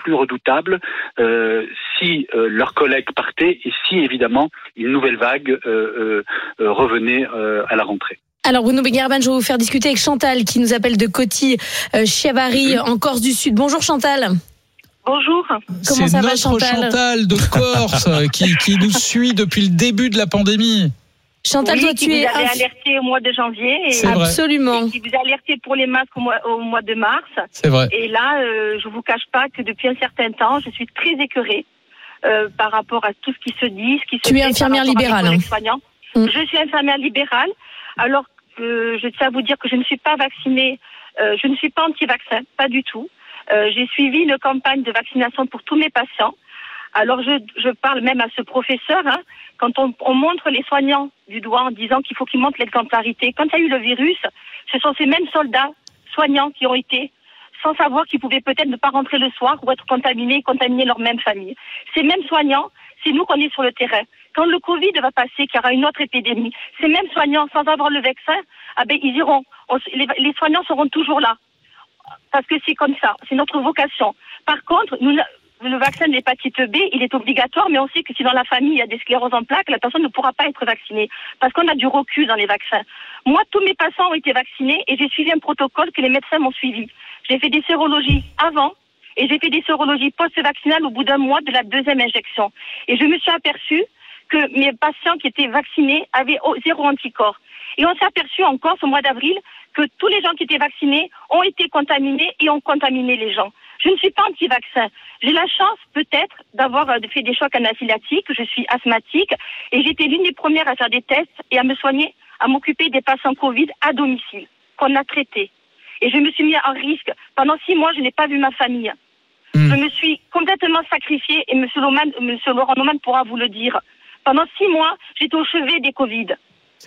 plus redoutable euh, si euh, leurs collègues partaient et si évidemment une nouvelle vague euh, euh, revenait euh, à la rentrée. Alors Bruno Garban, je vais vous faire discuter avec Chantal qui nous appelle de Coty-Chiavari euh, en Corse du Sud. Bonjour Chantal. Bonjour. Comment C'est ça va, notre Chantal, Chantal de Corse qui, qui nous suit depuis le début de la pandémie. Chantal, oui, toi, qui tu vous es avez inf... alerté au mois de janvier. Et C'est vrai. Absolument. et qui vous a alerté pour les masques au mois, au mois de mars. C'est vrai. Et là, euh, je vous cache pas que depuis un certain temps, je suis très écœurée euh, par rapport à tout ce qui se dit, ce qui se Tu es fait infirmière par rapport à libérale, mes hein. collègues soignants. Mm. Je suis infirmière libérale, alors que je tiens à vous dire que je ne suis pas vaccinée, euh, je ne suis pas anti-vaccin, pas du tout. Euh, j'ai suivi une campagne de vaccination pour tous mes patients. Alors je, je parle même à ce professeur, hein, quand on, on montre les soignants du doigt en disant qu'il faut qu'ils montrent l'exemplarité. Quand il y a eu le virus, ce sont ces mêmes soldats soignants qui ont été, sans savoir qu'ils pouvaient peut-être ne pas rentrer le soir ou être contaminés, contaminer leur même famille. Ces mêmes soignants, c'est nous qu'on est sur le terrain. Quand le Covid va passer, qu'il y aura une autre épidémie, ces mêmes soignants, sans avoir le vaccin, ah ben, ils iront. On, les, les soignants seront toujours là. Parce que c'est comme ça, c'est notre vocation. Par contre, nous, le vaccin de l'hépatite B, il est obligatoire, mais on sait que si dans la famille il y a des scléroses en plaques, la personne ne pourra pas être vaccinée. Parce qu'on a du recul dans les vaccins. Moi, tous mes patients ont été vaccinés et j'ai suivi un protocole que les médecins m'ont suivi. J'ai fait des sérologies avant et j'ai fait des sérologies post-vaccinales au bout d'un mois de la deuxième injection. Et je me suis aperçue que mes patients qui étaient vaccinés avaient zéro anticorps. Et on s'est aperçu en Corse au mois d'avril que tous les gens qui étaient vaccinés ont été contaminés et ont contaminé les gens. Je ne suis pas anti-vaccin. J'ai la chance peut-être d'avoir fait des chocs anaphylactiques. Je suis asthmatique et j'étais l'une des premières à faire des tests et à me soigner, à m'occuper des patients Covid à domicile, qu'on a traités. Et je me suis mis en risque. Pendant six mois, je n'ai pas vu ma famille. Mmh. Je me suis complètement sacrifiée et M. Loman, M. Laurent Neumann pourra vous le dire. Pendant six mois, j'étais au chevet des Covid. D'accord ?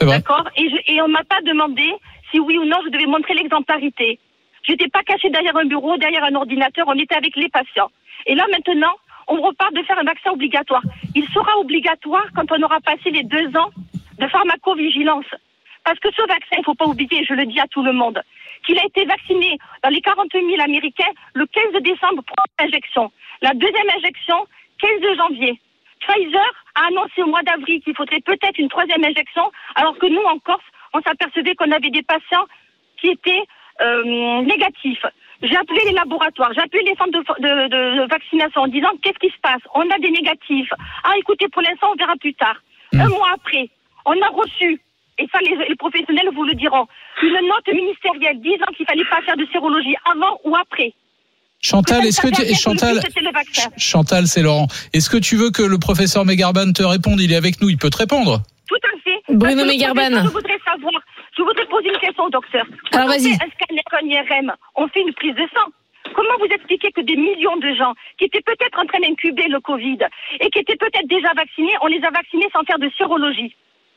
Et, je, et on ne m'a pas demandé si oui ou non je devais montrer l'exemplarité. Je n'étais pas cachée derrière un bureau, derrière un ordinateur, on était avec les patients. Et là maintenant, on repart de faire un vaccin obligatoire. Il sera obligatoire quand on aura passé les deux ans de pharmacovigilance. Parce que ce vaccin, il ne faut pas oublier, je le dis à tout le monde, qu'il a été vacciné dans les quarante mille Américains le quinze décembre, première injection. La deuxième injection, quinze janvier. Pfizer a annoncé au mois d'avril qu'il faudrait peut-être une troisième injection, alors que nous, en Corse, on s'apercevait qu'on avait des patients qui étaient euh, négatifs. J'ai appelé les laboratoires, j'ai appelé les centres de, de, de, de vaccination en disant qu'est-ce qui se passe ? On a des négatifs. Ah, écoutez, pour l'instant, on verra plus tard. Mmh. Un mois après, on a reçu, et ça, les, les professionnels vous le diront, une note ministérielle disant qu'il ne fallait pas faire de sérologie avant ou après. Chantal, est-ce que tu... et Chantal, Chantal, c'est Laurent. Est-ce que tu veux que le professeur Megarban te réponde ? Il est avec nous, il peut te répondre. Tout à fait. Bruno Megarban. Je voudrais savoir, je voudrais poser une question au docteur. Alors Quand vas-y. on fait un scanner, un I R M, on fait une prise de sang. Comment vous expliquez que des millions de gens qui étaient peut-être en train d'incuber le Covid et qui étaient peut-être déjà vaccinés, on les a vaccinés sans faire de sérologie ?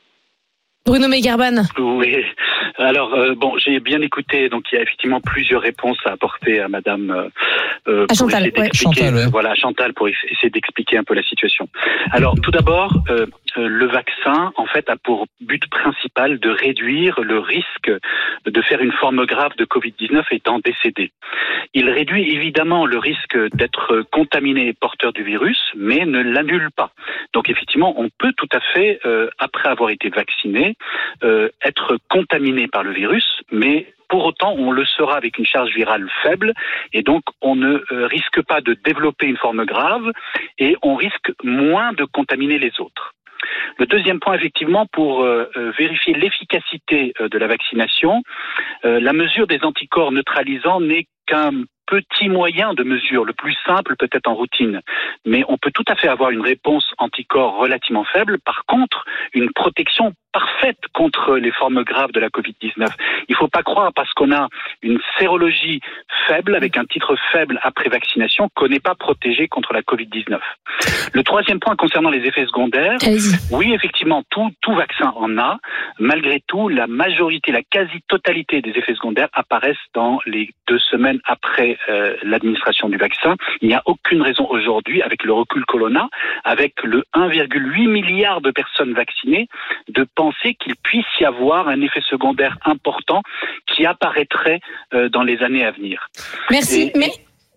Bruno Megarban. Oui. Alors euh, bon, j'ai bien écouté. Donc il y a effectivement plusieurs réponses à apporter à Madame euh, euh, à Chantal. Pour essayer Ouais. Chantal, ouais. Voilà, Chantal pour essayer d'expliquer un peu la situation. Alors tout d'abord, euh, le vaccin en fait a pour but principal de réduire le risque de faire une forme grave de covid dix-neuf et d'en décéder. Il réduit évidemment le risque d'être contaminé et porteur du virus, mais ne l'annule pas. Donc effectivement, on peut tout à fait, euh, après avoir été vacciné, euh, être contaminé par le virus, mais pour autant, on le sera avec une charge virale faible et donc on ne euh, risque pas de développer une forme grave et on risque moins de contaminer les autres. Le deuxième point, effectivement, pour euh, vérifier l'efficacité euh, de la vaccination, euh, la mesure des anticorps neutralisants n'est qu'un petit moyen de mesure, le plus simple peut-être en routine. Mais on peut tout à fait avoir une réponse anticorps relativement faible, par contre, une protection parfaite contre les formes graves de la covid dix-neuf. Il ne faut pas croire parce qu'on a une sérologie faible, avec un titre faible après vaccination, qu'on n'est pas protégé contre la covid dix-neuf. Le troisième point concernant les effets secondaires, Allez-y. oui, effectivement, tout, tout vaccin en a. Malgré tout, la majorité, la quasi-totalité des effets secondaires apparaissent dans les deux semaines après euh, l'administration du vaccin. Il n'y a aucune raison aujourd'hui, avec le recul que l'on a, avec le un virgule huit milliard de personnes vaccinées, de penser qu'il puisse y avoir un effet secondaire important qui apparaîtrait euh, dans les années à venir. Merci. Et, mais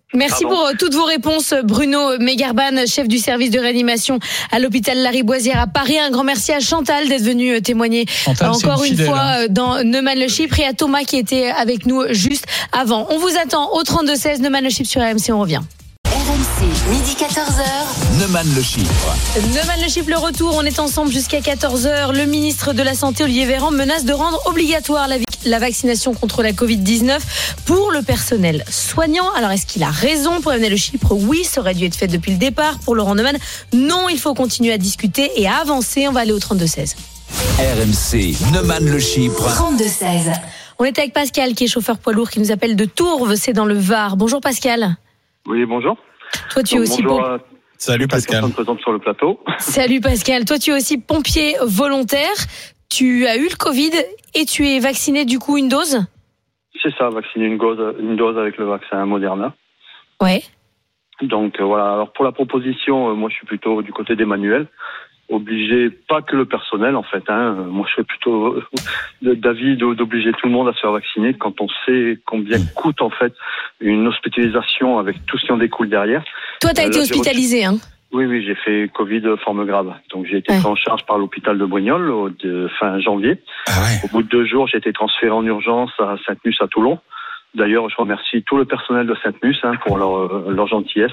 Merci Pardon. pour euh, toutes vos réponses, Bruno Megarban, chef du service de réanimation à l'hôpital Lariboisière à Paris. Un grand merci à Chantal d'être venue euh, témoigner Chantal, c'est encore une une, fidèle, fois hein. euh, dans Neumann le Chypre, et à Thomas qui était avec nous juste avant. On vous attend au trente-deux seize, Neumann le Chypre sur R M C, on revient. R M C, midi quatorze heures. Neumann le Chypre. Neumann le Chypre, le retour, on est ensemble jusqu'à quatorze heures. Le ministre de la Santé, Olivier Véran, menace de rendre obligatoire la, vi- la vaccination contre la covid dix-neuf pour le personnel soignant. Alors, est-ce qu'il a raison? Pour Neumann le Chypre, oui, ça aurait dû être fait depuis le départ. Pour Laurent Neumann, non, il faut continuer à discuter et à avancer. On va aller au trente-deux seize. R M C, Neumann le Chypre. trente-deux seize. On est avec Pascal, qui est chauffeur poids lourd, qui nous appelle de Tourves, c'est dans le Var. Bonjour Pascal. Oui, bonjour. Toi, tu es aussi bonjour pom- à Salut toutes les Pascal. personnes présentes sur le plateau. Salut Pascal. Toi, tu es aussi pompier volontaire. Tu as eu le Covid et tu es vacciné du coup une dose? C'est ça, vacciner une dose, une dose avec le vaccin Moderna. Ouais. Donc euh, voilà, alors pour la proposition, euh, moi je suis plutôt du côté des manuels. Obligé, pas que le personnel en fait, hein. Moi je serais plutôt euh, d'avis de- d'obliger tout le monde à se faire vacciner quand on sait combien coûte en fait une hospitalisation avec tout ce qui en découle derrière. Toi, tu as Euh, été là, j'ai hospitalisé, hein? Oui, oui, j'ai fait Covid forme grave. Donc j'ai été Ouais. pris en charge par l'hôpital de Brignoles au de fin janvier. Ah ouais. Au bout de deux jours, j'ai été transféré en urgence à Sainte-Mus à Toulon. D'ailleurs, je remercie tout le personnel de Sainte-Mus hein, pour leur, euh, leur gentillesse.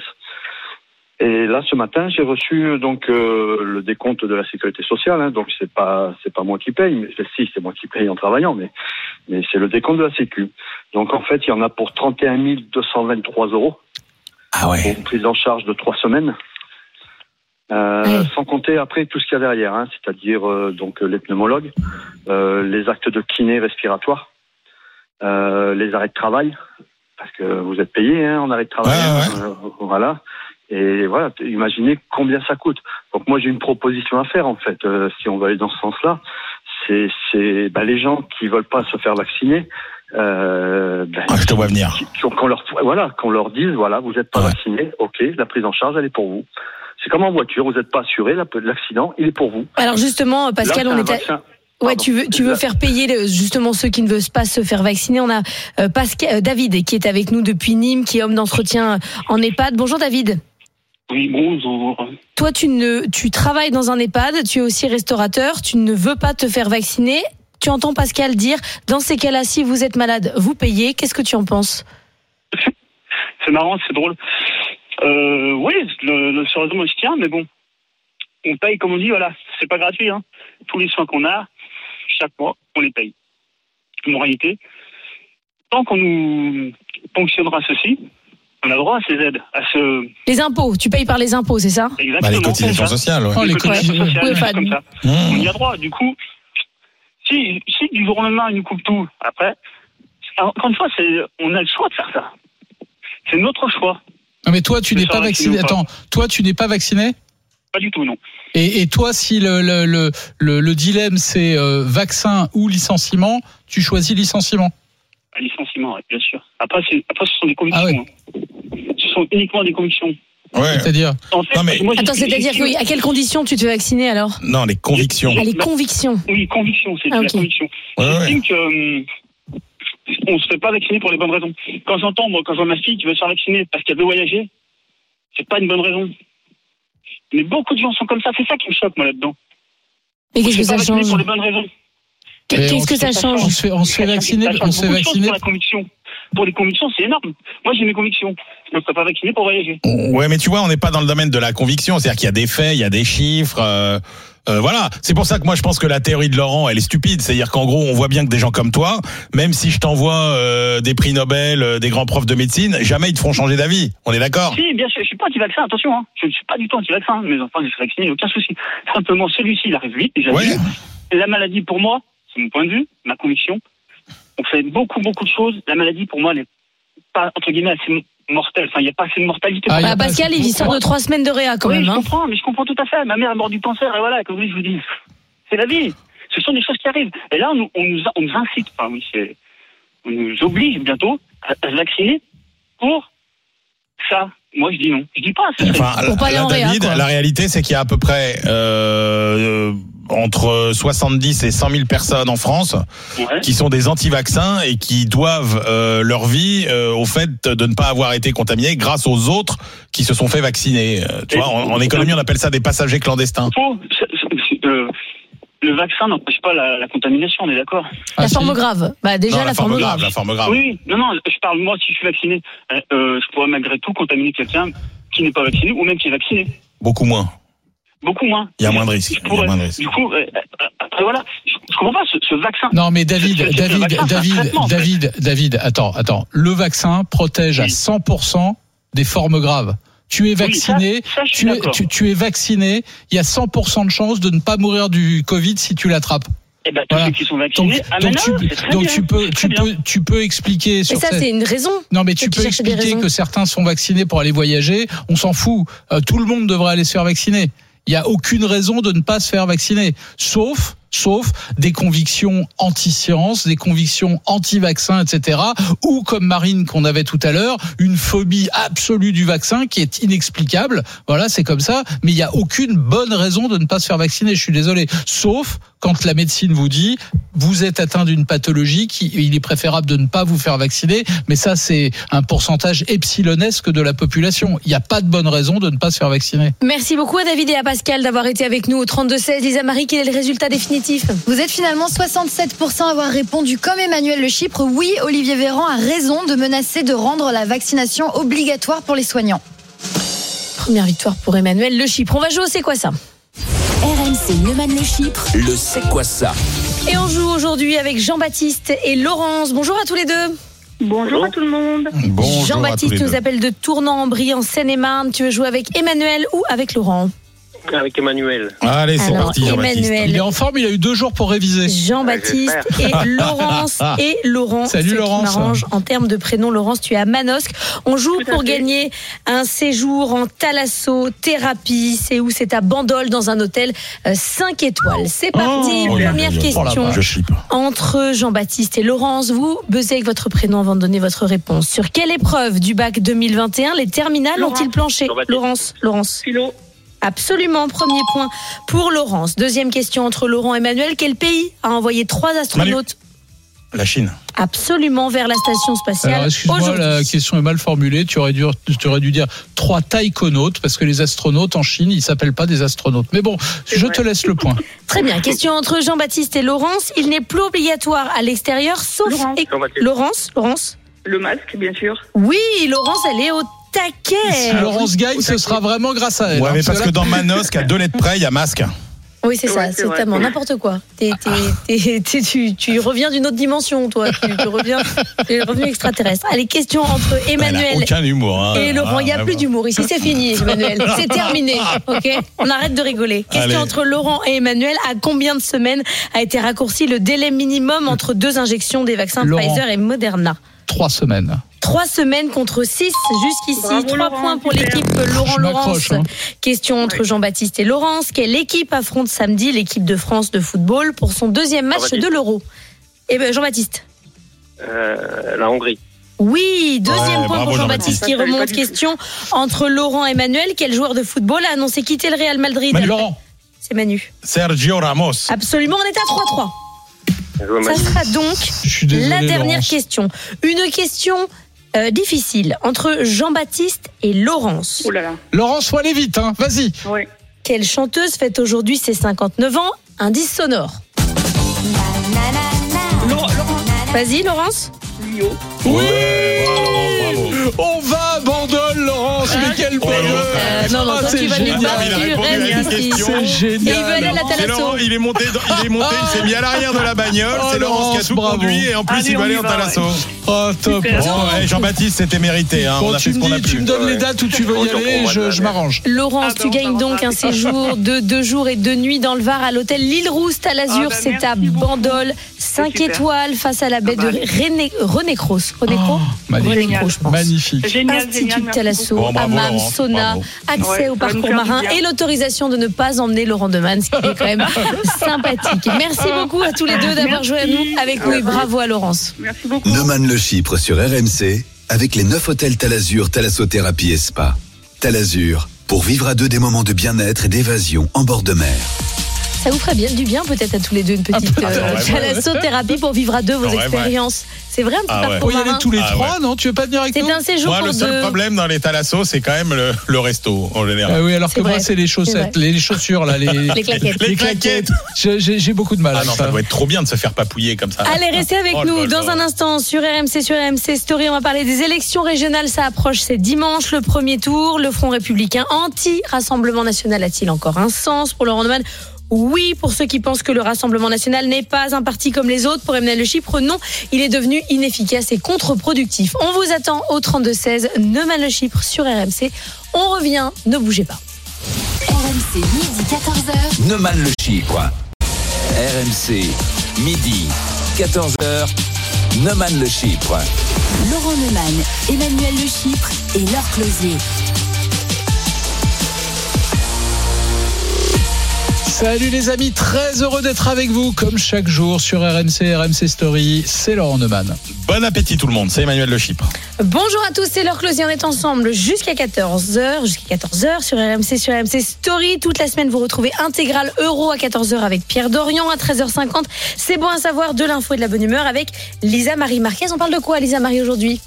Et là, ce matin, j'ai reçu donc euh, le décompte de la sécurité sociale. Hein, donc c'est pas c'est pas moi qui paye, mais si c'est moi qui paye en travaillant, mais mais c'est le décompte de la Sécu. Donc en fait, il y en a pour trente et un mille deux cent vingt-trois euros Ah ouais. pour une prise en charge de trois semaines. Euh, Ouais. Sans compter après tout ce qu'il y a derrière, hein, c'est-à-dire euh, donc les pneumologues, euh, les actes de kiné respiratoire, euh, les arrêts de travail, parce que vous êtes payé hein, en arrêt de travail, Ouais, hein, euh, voilà. Et voilà, t- imaginez combien ça coûte. Donc moi j'ai une proposition à faire en fait, euh, si on va aller dans ce sens-là, c'est c'est bah, les gens qui veulent pas se faire vacciner. Euh, ben, Ah, je te vois venir. qui- qui- qu'on leur voilà qu'on leur dise voilà vous n'êtes pas Ouais. vacciné, ok, la prise en charge elle est pour vous. C'est comme en voiture, vous n'êtes pas assuré, la- l'accident il est pour vous. Alors justement, Pascal, Là, on c'est un est à... vaccin. Ouais, Pardon. tu veux, tu veux faire payer le- justement ceux qui ne veulent pas se faire vacciner. On a euh, Pascal, euh, David qui est avec nous depuis Nîmes, qui est homme d'entretien en EHPAD. Bonjour David. Oui, bonjour. Toi, tu ne, tu travailles dans un EHPAD, tu es aussi restaurateur, tu ne veux pas te faire vacciner. Tu entends Pascal dire, dans ces cas-là, si vous êtes malade, vous payez. Qu'est-ce que tu en penses? C'est marrant, c'est drôle. Euh, oui, le, le sérieusement, je tiens, mais bon, on paye, comme on dit, voilà, c'est pas gratuit. Hein. Tous les soins qu'on a, chaque mois, on les paye. En réalité, tant qu'on nous ponctionnera ceci, on a droit à ces aides, à ce... Les impôts, tu payes par les impôts, c'est ça? Exactement. Bah, les cotisations c'est ça. sociales, ouais. Oh, Les les cotisations cotisations. sociales, Oui, des enfin, choses comme ça. Mmh. On y a droit. Du coup, si, si du jour au lendemain, ils nous coupent tout, après, encore une fois, c'est, on a le choix de faire ça. C'est notre choix. Non, mais toi, tu Je n'es sors pas vacciné vacciné. ou pas Attends, toi, tu n'es pas vacciné? Pas du tout, non. Et, et toi, si le, le, le, le, le dilemme c'est euh, vaccin ou licenciement, tu choisis licenciement. Un licenciement, ouais, bien sûr. Après, c'est, après, ce sont des convictions. Ah ouais. hein. Ce sont uniquement des convictions. Ouais. C'est-à-dire, En fait, Non, mais- moi, Attends, j'estime- c'est-à-dire j'estime- que, à quelles conditions tu te fais vacciner alors? Non, les convictions. À les Bah, convictions. Oui, conviction, c'est Ah, de ok. la conviction. Ouais, J'estime que hum, on se fait pas vacciner pour les bonnes raisons. Quand j'entends, moi, quand je vois ma fille qui veut se faire vacciner parce qu'elle veut voyager, c'est pas une bonne raison. Mais beaucoup de gens sont comme ça, c'est ça qui me choque, moi, là-dedans. Et On qu'est-ce se que fait pas ça vacciner change? pour les bonnes raisons. Qu'est-ce on que se ça fait- change? on se fait, on se fait Ça change- vacciner, ça change on se fait beaucoup de choses vacciner. Pour la conviction. Pour les convictions, c'est énorme. Moi, j'ai mes convictions. Je ne me fais pas vacciner pour voyager. Ouais, mais tu vois, on n'est pas dans le domaine de la conviction. C'est-à-dire qu'il y a des faits, il y a des chiffres. Euh, euh, voilà. C'est pour ça que moi, je pense que la théorie de Laurent, elle est stupide. C'est-à-dire qu'en gros, on voit bien que des gens comme toi, même si je t'envoie euh, des prix Nobel, euh, des grands profs de médecine, jamais ils te feront changer d'avis. On est d'accord? Si, bien sûr, je suis pas anti-vaccin, attention, hein. Je ne suis pas du tout anti-vaccin. Mes enfants, ils sont vaccinés, aucun souci. Simplement, celui-ci, il arrive vite, déjà. Ouais. vu. La maladie, pour moi, c'est mon point de vue, ma conviction. On fait beaucoup, beaucoup de choses. La maladie, pour moi, elle n'est pas, entre guillemets, assez mortelle. Enfin, il n'y a pas assez de mortalité. Ah, pour y a Bah, pas- Pascal, il sort de trois semaines de réa quand oui, même. je Hein. comprends, mais je comprends tout à fait. Ma mère est morte du cancer, et voilà, comme vous voulez, je vous dis. C'est la vie. Ce sont des choses qui arrivent. Et là, on nous, on nous, on nous incite, enfin, oui, c'est, on nous oblige bientôt à, à se vacciner pour ça. Moi, je dis non. Je dis pas. Ce serait- Enfin, Pour pas aller là, en réa, David, quoi. la réalité, c'est qu'il y a à peu près euh, entre soixante-dix et cent mille personnes en France Ouais. qui sont des anti-vaccins et qui doivent euh, leur vie euh, au fait de ne pas avoir été contaminés grâce aux autres qui se sont fait vacciner. Euh, tu Et- vois, en, en économie, on appelle ça des passagers clandestins. Faux. C'est- c'est- c'est- euh, le vaccin n'empêche pas la, la contamination, on est d'accord. La Ah, forme si. grave. Bah déjà Non, la, forme grave. la forme grave. Oui, oui. Non, non, je parle, moi, si je suis vacciné, euh, euh, je pourrais malgré tout contaminer quelqu'un qui n'est pas vacciné ou même qui est vacciné. Beaucoup moins. Beaucoup moins. Il y a moins de risques. Je Il y a pourrais- moins de risques. Du coup, euh, euh, après voilà, je, je comprends pas ce, ce vaccin. Non mais David, C'est- c'est- c'est le David, vaccin, c'est un David, traitement, en fait. David, David, attends, attends. Le vaccin protège à Oui. cent pour cent des formes graves. Tu es vacciné, ça- ça, je suis tu, es, d'accord. tu, tu es vacciné, il y a cent pour cent de chances de ne pas mourir du Covid si tu l'attrapes. Eh ben, tous Voilà. ceux qui sont Donc, vaccinés, donc, amène-le, tu, c'est très donc bien, tu peux, c'est tu très bien. peux, tu peux expliquer Mais sur ça cette- c'est une raison. Non, mais Ceux tu qui peux cherchent des expliquer raisons. que certains sont vaccinés pour aller voyager. On s'en fout. Euh, tout le monde devrait aller se faire vacciner. Il n'y a aucune raison de ne pas se faire vacciner, sauf, sauf des convictions anti-science, des convictions anti-vaccin, et cetera. Ou comme Marine qu'on avait tout à l'heure, une phobie absolue du vaccin qui est inexplicable. Voilà, c'est comme ça. Mais il n'y a aucune bonne raison de ne pas se faire vacciner. Je suis désolé. Sauf quand la médecine vous dit vous êtes atteint d'une pathologie, qui, il est préférable de ne pas vous faire vacciner. Mais ça, c'est un pourcentage epsilonesque de la population. Il n'y a pas de bonne raison de ne pas se faire vacciner. Merci beaucoup à David et à Pascal d'avoir été avec nous au trente-deux seize. Lisa Marie, quel est le résultat définitif? Vous êtes finalement soixante-sept pour cent à avoir répondu comme Emmanuel Le Chypre. Oui, Olivier Véran a raison de menacer de rendre la vaccination obligatoire pour les soignants. Première victoire pour Emmanuel Le Chypre. On va jouer au C'est quoi ça? R M C Neumann Le Chypre, Le c'est quoi ça? Et on joue aujourd'hui avec Jean-Baptiste et Laurence. Bonjour à tous les deux. Bonjour à tout le monde. Bonjour à tous Jean-Baptiste les nous deux. appelle de Tournan-en-Brie en Seine-et-Marne. Tu veux jouer avec Emmanuel ou avec Laurent? Avec Emmanuel. Allez, c'est Alors, parti, Jean-Baptiste. Emmanuel. Il est en forme, il a eu deux jours pour réviser. Jean-Baptiste et Laurence et Laurent. Salut, Ce qui Laurence. m'arrange en termes de prénom. Laurence, tu es à Manosque. On joue Tout à pour fait. gagner un séjour en thalassothérapie. C'est où? C'est à Bandol dans un hôtel cinq étoiles. C'est parti. Oh, Première oh là là. question. Je chipe. Entre Jean-Baptiste et Laurence, vous buzzez avec votre prénom avant de donner votre réponse. Sur quelle épreuve du bac deux mille vingt et un les terminales Laurent. ont-ils planché? Jean-Baptiste. Laurence, Laurence. Philo. Absolument, premier point pour Laurence. Deuxième question entre Laurent et Emmanuel. Quel pays a envoyé trois astronautes La Chine. absolument vers la station spatiale Alors, excuse-moi, aujourd'hui? la question est mal formulée. Tu aurais dû, tu aurais dû dire trois taïkonautes, parce que les astronautes en Chine, ils s'appellent pas des astronautes. Mais bon, je te laisse le point. Très bien. Question entre Jean-Baptiste et Laurence. Il n'est plus obligatoire à l'extérieur, sauf Laurence. et- Jean-Baptiste. Laurence. Laurence. Le masque, bien sûr. Oui, Laurence, elle est au taquet. Si Laurence gagne, ce sera vraiment grâce à elle. Ouais, hein, mais parce là- que dans Manosque, à deux lettres près, il y a masque. Oui, c'est ça, Ouais, c'est c'est vrai. tellement n'importe quoi. T'es- t'es- t'es- t'es- tu, tu reviens d'une autre dimension, toi. Tu, tu reviens, tu es revenu extraterrestre. Allez, question entre Elle a Emmanuel aucun humour. Hein. et Laurent. Il n'y a Ah, plus vraiment. d'humour ici, c'est fini, Emmanuel. C'est terminé, ok? On arrête de rigoler. Question Allez. entre Laurent et Emmanuel. À combien de semaines a été raccourci le délai minimum entre deux injections des vaccins Laurent. Pfizer et Moderna? Trois semaines. Trois semaines contre six jusqu'ici. Bravo, Trois Laurent, points pour super. l'équipe Je Laurent-Laurence. m'accroche, hein. Question entre Jean-Baptiste et Laurence. Quelle équipe affronte samedi l'équipe de France de football pour son deuxième match Jean-Baptiste. de l'Euro? Eh ben Jean-Baptiste. Euh, la Hongrie. Oui, deuxième Ouais, point bravo, pour Jean-Baptiste Jean-Baptiste. qui Ça, je savais remonte. pas du tout. Question entre Laurent et Emmanuel. Quel joueur de football a annoncé quitter le Real Madrid? Manu Laurent. C'est Manu. Sergio Ramos. Absolument, on est à trois trois. Je vois Ça Manu. sera donc Je suis désolé, la dernière Laurence. question. Une question euh, difficile entre Jean-Baptiste et Laurence. Oh là là. Laurence, faut aller vite, hein. Vas-y. Oui. Quelle chanteuse fête aujourd'hui ses cinquante-neuf ans? Indice sonore. Laurent, Laurent. Vas-y, Laurence. Lio. Oui. Bravo, bravo. On va à Bandol, Laurence. Mais quel Oh, bonheur. Euh, non, non, Ah, toi, c'est tu vas nous génial. battre. Il a Tu répondu à restes une ici. question. C'est Et il veut aller à la génial. C'est Laurent, Thalasso. il est monté, dans- il est monté, il s'est mis à l'arrière de la bagnole. Oh, c'est Laurence qui a Laurence, tout bravo. conduit et en plus Allez, il va on aller y en va, Thalasso. Oh, top. Super. Bon, ouais, Jean-Baptiste, c'était mérité. Hein. Bon, On a tu fait ce me qu'on a dis, tu pu. me donnes Ouais. les dates où tu veux y Autant pour aller, moi, je, de je la m'arrange. Laurence, Ah, tu bon, gagnes ça donc va. un séjour de deux jours et deux nuits dans le Var à l'hôtel L'Île Rousse Talazur. Ah, bah, C'est à merci beaucoup. Bandol, cinq super. étoiles face à la baie Ah, de bah, René, René Cross. René Cross Oh, magnifique. René Cross, je pense. Magnifique. Génial, Institut génial. de merci Thalasso, Bon, bravo, hammam, Laurence, sauna, bravo. accès Ouais, au ça va nous parcours faire du marin bien. et l'autorisation de ne pas emmener Laurent Demann, ce qui est quand même sympathique. Merci beaucoup à tous les deux d'avoir Merci. joué à nous, avec nous et bravo à Laurence. Merci beaucoup. Neumann Le Chypre sur R M C avec les neuf hôtels Talazur, Thalassothérapie et Spa. Talazur, pour vivre à deux des moments de bien-être et d'évasion en bord de mer. ça vous ferait bien du bien peut-être à tous les deux une petite Ah, euh, ouais, thalassothérapie pour vivre à deux vos Ouais, ouais. expériences. C'est vrai un petit Ah, peu ouais. pour Faut y aller marin. tous les Ah, trois, ouais. non? Tu veux pas venir avec C'est nous? un séjour Moi, pour le seul deux. problème dans les thalassos, c'est quand même le, le resto, en général. Ah oui, alors C'est que moi, vrai. c'est les chaussettes, C'est vrai. les chaussures, là, les, Les claquettes. Les claquettes. J'ai, j'ai- j'ai beaucoup de mal Ah avec non, ça ça. doit être trop bien de se faire papouiller comme ça. Allez, restez avec Oh là nous là. dans un instant sur R M C, sur R M C Story. On va parler des élections régionales. Ça approche, c'est dimanche, le premier tour. Le Front républicain anti-Rassemblement national a-t-il encore un sens pour Laurent Neumann? Oui, pour ceux qui pensent que le Rassemblement national n'est pas un parti comme les autres. Pour Emmanuel Le Chypre, non, il est devenu inefficace et contre-productif. On vous attend au trente-deux seize, Neumann Le Chypre sur R M C. On revient, ne bougez pas. R M C, midi quatorze heures. Neumann Le Chypre. R M C, midi, quatorze heures. Neumann Le Chypre. Laurent Neumann, Emmanuel Le Chypre et Laure Closier. Salut les amis, très heureux d'être avec vous comme chaque jour sur R M C, R M C Story. C'est Laurent Neumann. Bon appétit tout le monde, c'est Emmanuel Le Chypre. Bonjour à tous, c'est Laure Closier. On est ensemble jusqu'à quatorze heures, jusqu'à quatorze heures sur R M C, sur R M C Story. Toute la semaine, vous retrouvez Intégral Euro à quatorze heures avec Pierre Dorian. À treize heures cinquante, c'est bon à savoir, de l'info et de la bonne humeur avec Lisa Marie Marquez. On parle de quoi, Lisa Marie, aujourd'hui?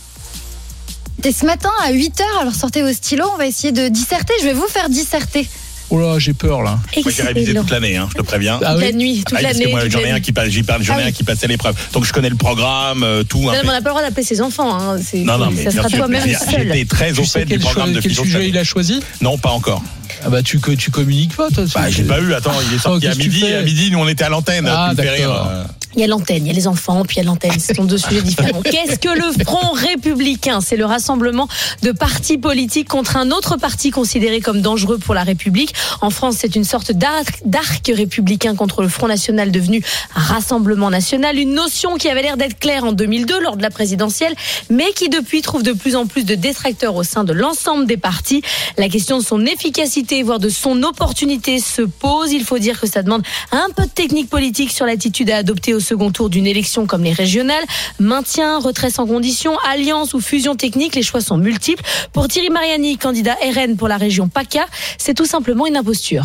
Dès ce matin à huit heures, alors sortez vos stylos, on va essayer de disserter. Je vais vous faire disserter. Oh là, j'ai peur là. Moi j'ai révisé toute l'année, hein, je te préviens. Ah Toute oui la nuit, toute Ah oui, parce l'année. que moi toute j'en la ai un nuit. qui passe, j'y parle, j'en ai Ah un oui. qui passait l'épreuve. Donc je connais le programme, euh, tout. Non, un mais peu. on n'a pas le droit d'appeler ses enfants. Hein. C'est- Non, non, mais ça bien sera sûr, toi-même mais seul. J'étais très au Tu sais fait du quel, programme cho- de quel philo. sujet il a choisi? Non, pas encore. Ah bah tu, tu communiques pas toi. Bah, j'ai pas eu, attends, il est sorti Oh, à qu'est-ce que tu midi, fais à midi, nous on était à l'antenne, Ah, tu me fais rire. d'accord. euh. Il y a l'antenne, il y a les enfants, puis il y a l'antenne. Ce sont deux sujets différents. Qu'est-ce que le Front républicain? C'est le rassemblement de partis politiques contre un autre parti considéré comme dangereux pour la République. En France, c'est une sorte d'arc, d'arc républicain contre le Front national devenu Rassemblement national. Une notion qui avait l'air d'être claire en deux mille deux lors de la présidentielle, mais qui depuis trouve de plus en plus de détracteurs au sein de l'ensemble des partis. La question de son efficacité, voire de son opportunité se pose. Il faut dire que ça demande un peu de technique politique sur l'attitude à adopter au second tour d'une élection comme les régionales. Maintien, retrait sans condition, alliance ou fusion technique, les choix sont multiples. Pour Thierry Mariani, candidat R N pour la région PACA, c'est tout simplement une imposture.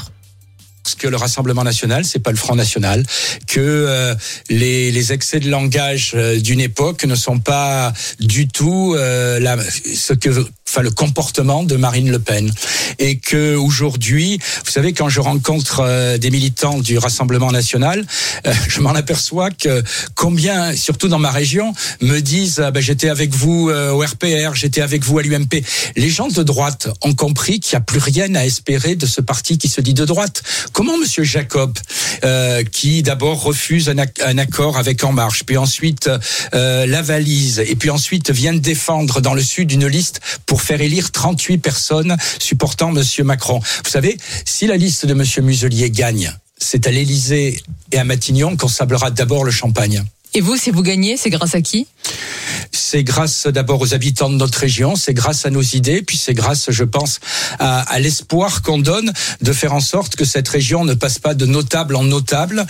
Que le Rassemblement national, c'est pas le Front national, que euh, les, les excès de langage euh, d'une époque ne sont pas du tout euh, la, ce que, enfin le comportement de Marine Le Pen, et que aujourd'hui, vous savez, quand je rencontre euh, des militants du Rassemblement national, euh, je m'en aperçois que combien, surtout dans ma région, me disent ah ben, j'étais avec vous euh, au R P R, j'étais avec vous à l'U M P. Les gens de droite ont compris qu'il n'y a plus rien à espérer de ce parti qui se dit de droite. Comment Monsieur Jacob, euh, qui d'abord refuse un, ac- un accord avec En Marche, puis ensuite euh, la valise, et puis ensuite vient de défendre dans le Sud une liste pour faire élire trente-huit personnes supportant Monsieur Macron. Vous savez, si la liste de Monsieur Muselier gagne, c'est à l'Élysée et à Matignon qu'on sablera d'abord le champagne. Et vous, si vous gagnez, c'est grâce à qui? C'est grâce d'abord aux habitants de notre région, c'est grâce à nos idées, puis c'est grâce, je pense, à, à l'espoir qu'on donne de faire en sorte que cette région ne passe pas de notable en notable.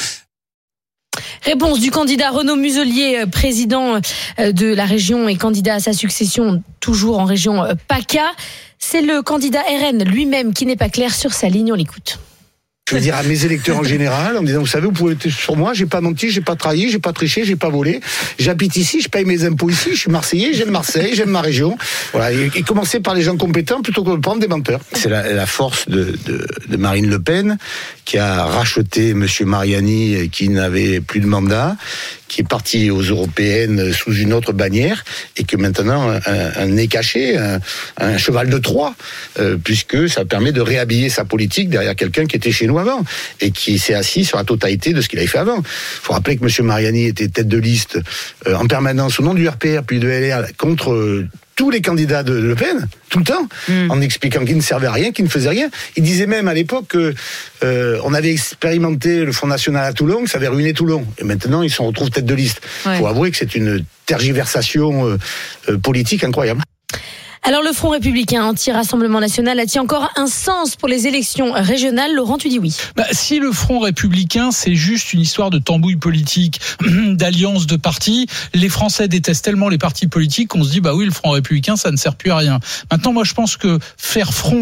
Réponse du candidat Renaud Muselier, président de la région et candidat à sa succession, toujours en région PACA. C'est le candidat R N lui-même qui n'est pas clair sur sa ligne, on l'écoute. Je veux dire à mes électeurs en général, en me disant, vous savez, vous pouvez être sur moi, j'ai pas menti, j'ai pas trahi, j'ai pas triché, j'ai pas volé, j'habite ici, je paye mes impôts ici, je suis Marseillais, j'aime Marseille, j'aime ma région. Voilà, et, et commencer par les gens compétents plutôt que de prendre des menteurs. C'est la, la force de, de, de Marine Le Pen, qui a racheté Monsieur Mariani, qui n'avait plus de mandat, qui est parti aux européennes sous une autre bannière, et que maintenant un, un nez caché, un, un cheval de Troie, euh, puisque ça permet de réhabiller sa politique derrière quelqu'un qui était chez nous avant, et qui s'est assis sur la totalité de ce qu'il avait fait avant. Il faut rappeler que M. Mariani était tête de liste euh, en permanence au nom du R P R, puis de L R, contre euh, tous les candidats de Le Pen, tout le temps, mmh. en expliquant qu'il ne servait à rien, qu'il ne faisait rien. Il disait même à l'époque que euh, on avait expérimenté le Front National à Toulon, que ça avait ruiné Toulon. Et maintenant, ils se retrouvent tête de liste. Il ouais. faut avouer que c'est une tergiversation euh, euh, politique incroyable. Alors le Front républicain anti-Rassemblement national a-t-il encore un sens pour les élections régionales? Laurent, tu dis oui. Bah, si le Front républicain, c'est juste une histoire de tambouille politique, d'alliance de partis, les Français détestent tellement les partis politiques qu'on se dit, bah oui, le Front républicain, ça ne sert plus à rien. Maintenant, moi, je pense que faire front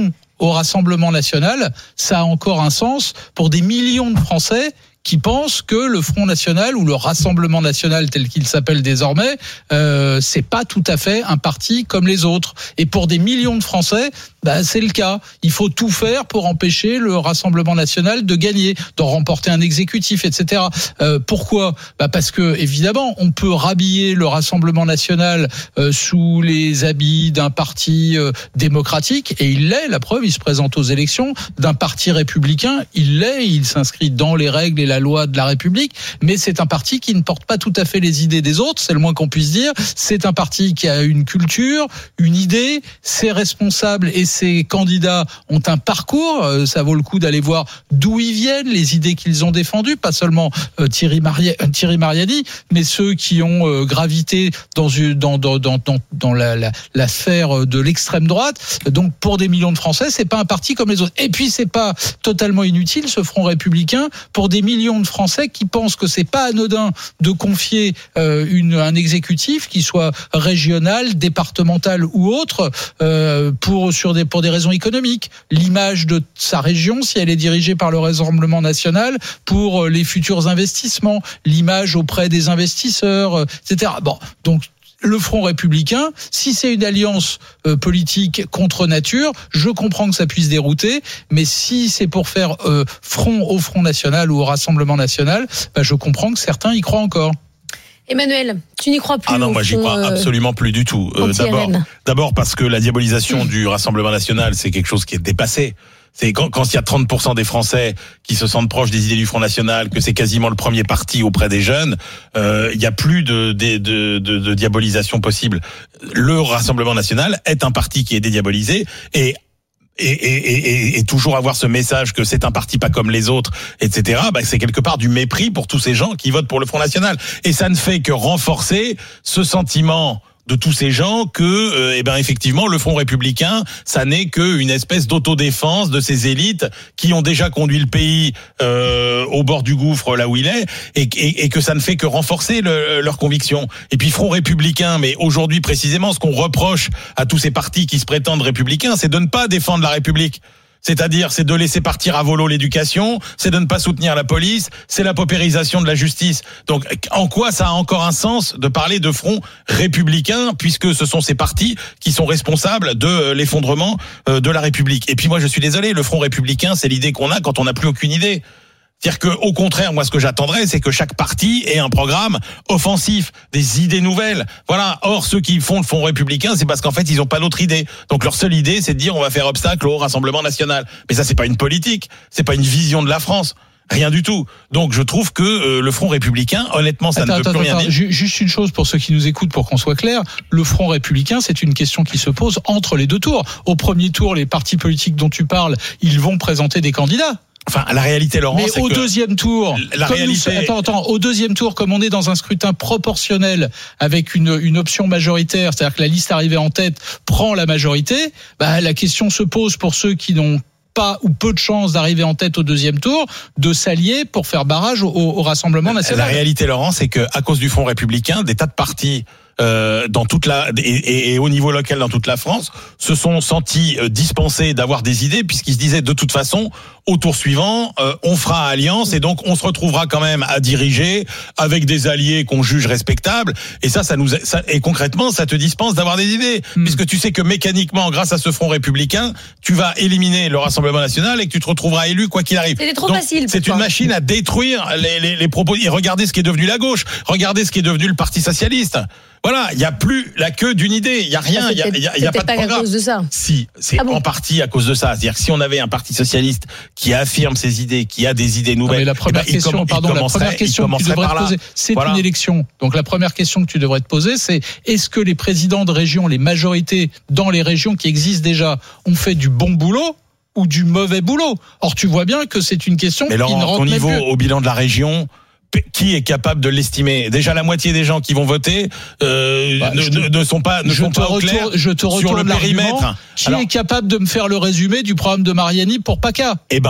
au Rassemblement national, ça a encore un sens pour des millions de Français qui pensent que le Front National ou le Rassemblement National tel qu'il s'appelle désormais, euh, c'est pas tout à fait un parti comme les autres. Et pour des millions de Français, bah, c'est le cas. Il faut tout faire pour empêcher le Rassemblement National de gagner, de remporter un exécutif, et cetera. Euh, pourquoi ? Bah parce que évidemment, on peut rhabiller le Rassemblement National euh, sous les habits d'un parti euh, démocratique, et il l'est. La preuve, il se présente aux élections d'un parti républicain. Il l'est. Il s'inscrit dans les règles et la loi de la République, mais c'est un parti qui ne porte pas tout à fait les idées des autres, c'est le moins qu'on puisse dire. C'est un parti qui a une culture, une idée, ses responsables et ses candidats ont un parcours, ça vaut le coup d'aller voir d'où ils viennent, les idées qu'ils ont défendues, pas seulement euh, Thierry, Maria, euh, Thierry Mariani, mais ceux qui ont euh, gravité dans, une, dans, dans, dans, dans, dans la, la, la sphère de l'extrême droite. Donc pour des millions de Français, c'est pas un parti comme les autres. Et puis c'est pas totalement inutile, ce Front républicain, pour des millions de Français qui pensent que c'est pas anodin de confier euh, une, un exécutif qui soit régional, départemental ou autre euh, pour sur des pour des raisons économiques. L'image de sa région, si elle est dirigée par le Rassemblement national, pour les futurs investissements, l'image auprès des investisseurs, et cetera. Bon, donc. Le Front républicain, si c'est une alliance euh, politique contre nature, je comprends que ça puisse dérouter, mais si c'est pour faire euh, front au Front national ou au Rassemblement national, bah, je comprends que certains y croient encore. Emmanuel, tu n'y crois plus? Ah non, moi j'y crois euh, absolument plus du tout. Euh, d'abord, d'abord parce que la diabolisation mmh. du Rassemblement national, c'est quelque chose qui est dépassé. C'est quand, quand il y a trente pour cent des Français qui se sentent proches des idées du Front National, que c'est quasiment le premier parti auprès des jeunes, euh, il y a plus de, de, de, de, de diabolisation possible. Le Rassemblement National est un parti qui est dédiabolisé et Et, et, et, et toujours avoir ce message que c'est un parti pas comme les autres, et cetera. Bah, c'est quelque part du mépris pour tous ces gens qui votent pour le Front National. Et ça ne fait que renforcer ce sentiment de tous ces gens que, euh, eh ben effectivement, le Front républicain, ça n'est qu'une espèce d'autodéfense de ces élites qui ont déjà conduit le pays euh, au bord du gouffre là où il est, et, et, et que ça ne fait que renforcer le, leurs convictions. Et puis Front républicain, mais aujourd'hui précisément, ce qu'on reproche à tous ces partis qui se prétendent républicains, c'est de ne pas défendre la République. C'est-à-dire, c'est de laisser partir à volo l'éducation, c'est de ne pas soutenir la police, c'est la paupérisation de la justice. Donc, en quoi ça a encore un sens de parler de front républicain, puisque ce sont ces partis qui sont responsables de l'effondrement de la République. Et puis moi, je suis désolé, le front républicain, c'est l'idée qu'on a quand on n'a plus aucune idée. C'est-à-dire que, au contraire, moi, ce que j'attendrais, c'est que chaque parti ait un programme offensif, des idées nouvelles. Voilà. Or, ceux qui font le Front républicain, c'est parce qu'en fait, ils n'ont pas d'autre idée. Donc, leur seule idée, c'est de dire, on va faire obstacle au Rassemblement national. Mais ça, c'est pas une politique. C'est pas une vision de la France. Rien du tout. Donc, je trouve que euh, le Front républicain, honnêtement, ça attends, ne peut attends, plus rien attends. dire. Juste une chose pour ceux qui nous écoutent, pour qu'on soit clair. Le Front républicain, c'est une question qui se pose entre les deux tours. Au premier tour, les partis politiques dont tu parles, ils vont présenter des candidats. Enfin, la réalité, Laurent, mais c'est au que deuxième tour, la comme réalité... nous, attends, attends, au deuxième tour, comme on est dans un scrutin proportionnel avec une, une option majoritaire, c'est-à-dire que la liste arrivée en tête prend la majorité, bah, la question se pose pour ceux qui n'ont pas ou peu de chances d'arriver en tête au deuxième tour, de s'allier pour faire barrage au, au Rassemblement national. La réalité, Laurent, c'est que à cause du Front républicain, des tas de partis Euh, dans toute la et, et, et au niveau local dans toute la France se sont sentis euh, dispensés d'avoir des idées, puisqu'ils se disaient de toute façon au tour suivant euh, on fera alliance et donc on se retrouvera quand même à diriger avec des alliés qu'on juge respectables, et ça ça nous ça, et concrètement ça te dispense d'avoir des idées, mmh. puisque tu sais que mécaniquement grâce à ce Front républicain tu vas éliminer le Rassemblement national et que tu te retrouveras élu quoi qu'il arrive. C'était trop donc, facile. C'est une machine à détruire les, les, les propos. Et regardez ce qui est devenu la gauche, regardez ce qui est devenu le Parti socialiste. Voilà, il y a plus la queue d'une idée, il y a rien, il y a, y a, y a pas de pas programme. À cause de ça. Si, c'est ah bon en partie à cause de ça. C'est-à-dire que si on avait un parti socialiste qui affirme ses idées, qui a des idées nouvelles, non, mais la première eh ben, question, il pardon, la première question que tu devrais te poser, c'est voilà. une élection. Donc la première question que tu devrais te poser, c'est est-ce que les présidents de région, les majorités dans les régions qui existent déjà, ont fait du bon boulot ou du mauvais boulot? Or, tu vois bien que c'est une question mais qui Laurent, ne rentre ton même niveau plus. Au bilan de la région, qui est capable de l'estimer? Déjà, la moitié des gens qui vont voter euh, bah, ne, te, ne sont pas, ne sont pas au clair je te sur le périmètre. Qui Alors, est capable de me faire le résumé du programme de Mariani pour PACA? Eh ben,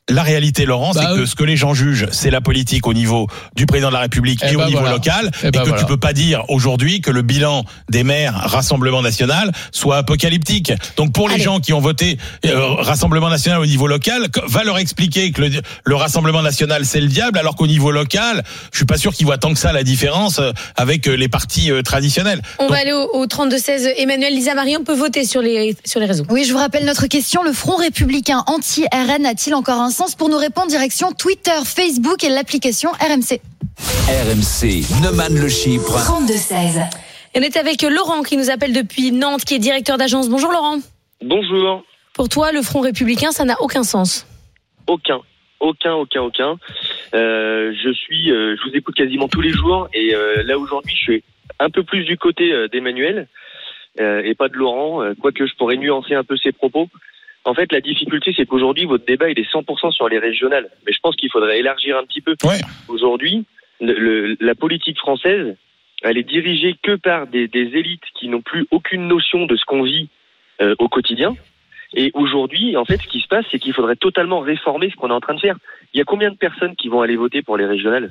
La réalité, Laurent, bah, c'est que euh... ce que les gens jugent, c'est la politique au niveau du président de la République et, et bah au niveau voilà. local, et, bah et que voilà. tu peux pas dire aujourd'hui que le bilan des maires Rassemblement National soit apocalyptique. Donc pour les Allez. gens qui ont voté euh, Rassemblement National au niveau local, va leur expliquer que le, le Rassemblement National c'est le diable, alors qu'au niveau local, je suis pas sûr qu'ils voient tant que ça la différence avec les partis euh, traditionnels. On Donc, va aller au, au trente-deux seize. Emmanuel, Lisa Marie, on peut voter sur les sur les réseaux. Oui, je vous rappelle notre question. Le Front républicain anti-R N a-t-il encore un sens? Pour nous répondre, direction Twitter, Facebook et l'application R M C. R M C, Neumann le Chypre. trente-deux seize. On est avec Laurent qui nous appelle depuis Nantes, qui est directeur d'agence. Bonjour Laurent. Bonjour. Pour toi, le Front républicain, ça n'a aucun sens? Aucun. Aucun, aucun, aucun. Euh, je suis, euh, je vous écoute quasiment tous les jours et euh, là aujourd'hui, je suis un peu plus du côté euh, d'Emmanuel euh, et pas de Laurent, euh, quoique je pourrais nuancer un peu ses propos. En fait, la difficulté, c'est qu'aujourd'hui, votre débat, il est cent pour cent sur les régionales. Mais je pense qu'il faudrait élargir un petit peu. Ouais. Aujourd'hui, le, le, la politique française, elle est dirigée que par des, des élites qui n'ont plus aucune notion de ce qu'on vit euh, au quotidien. Et aujourd'hui, en fait, ce qui se passe, c'est qu'il faudrait totalement réformer ce qu'on est en train de faire. Il y a combien de personnes qui vont aller voter pour les régionales?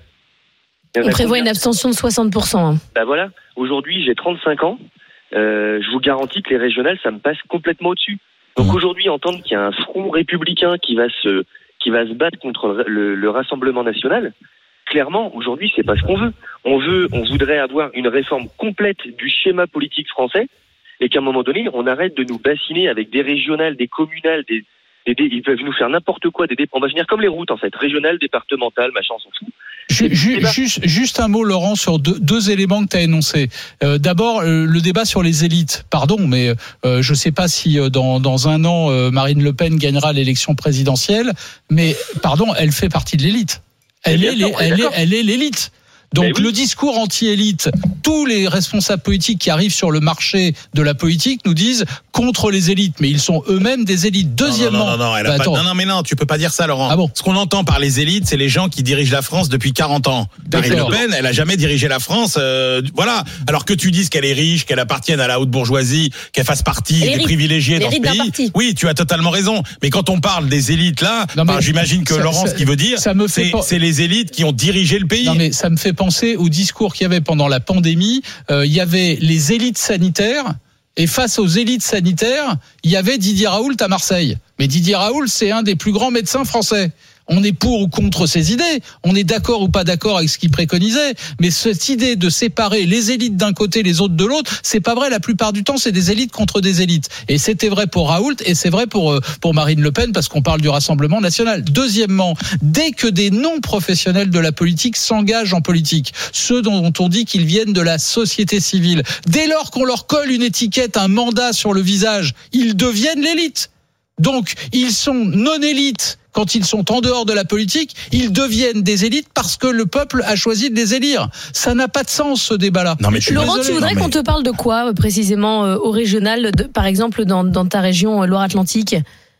On prévoit une abstention de soixante pour cent. Hein. Ben voilà. Aujourd'hui, j'ai trente-cinq ans. Euh, je vous garantis que les régionales, ça me passe complètement au-dessus. Donc aujourd'hui, entendre qu'il y a un front républicain qui va se qui va se battre contre le, le Rassemblement National, clairement, aujourd'hui, c'est pas ce qu'on veut. On veut, on voudrait avoir une réforme complète du schéma politique français, et qu'à un moment donné, on arrête de nous bassiner avec des régionales, des communales, des, des, des ils peuvent nous faire n'importe quoi, des, des on va venir comme les routes en fait, régionales, départementales, machin, on s'en fout. Juste, juste, juste un mot, Laurent, sur deux, deux éléments que tu as énoncés. Euh, d'abord, euh, le débat sur les élites. Pardon, mais euh, je ne sais pas si euh, dans, dans un an, euh, Marine Le Pen gagnera l'élection présidentielle, mais pardon, elle fait partie de l'élite. Elle, est, sûr, elle, est, elle est l'élite. Donc oui. Le discours anti-élite, tous les responsables politiques qui arrivent sur le marché de la politique nous disent contre les élites, mais ils sont eux-mêmes des élites. Deuxièmement, non, non, non, non, elle a bah, pas, non, non, mais non, tu peux pas dire ça, Laurent. Ah bon. Ce qu'on entend par les élites, c'est les gens qui dirigent la France depuis quarante ans. Marine Le Pen, elle a jamais dirigé la France, euh, voilà. Alors que tu dises qu'elle est riche, qu'elle appartienne à la haute bourgeoisie, qu'elle fasse partie des privilégiés dans ce pays. Oui, tu as totalement raison. Mais quand on parle des élites là, non, bah, j'imagine que ça, Laurent, ça, ce qu'il veut dire, c'est, pas... c'est les élites qui ont dirigé le pays. Non, mais ça me fait penser au discours qu'il y avait pendant la pandémie. Euh, il y avait les élites sanitaires. Et face aux élites sanitaires, il y avait Didier Raoult à Marseille. Mais Didier Raoult, c'est un des plus grands médecins français. On est pour ou contre ses idées, on est d'accord ou pas d'accord avec ce qu'il préconisait, mais cette idée de séparer les élites d'un côté, les autres de l'autre, c'est pas vrai. La plupart du temps, c'est des élites contre des élites. Et c'était vrai pour Raoult et c'est vrai pour pour Marine Le Pen parce qu'on parle du Rassemblement National. Deuxièmement, dès que des non-professionnels de la politique s'engagent en politique, ceux dont on dit qu'ils viennent de la société civile, dès lors qu'on leur colle une étiquette, un mandat sur le visage, ils deviennent l'élite. Donc, ils sont non-élites quand ils sont en dehors de la politique, ils deviennent des élites parce que le peuple a choisi de les élire. Ça n'a pas de sens, ce débat-là. Non, mais Laurent, désolé. Tu voudrais non, mais... qu'on te parle de quoi, précisément, euh, au régional, de, par exemple, dans, dans ta région euh, Loire-Atlantique?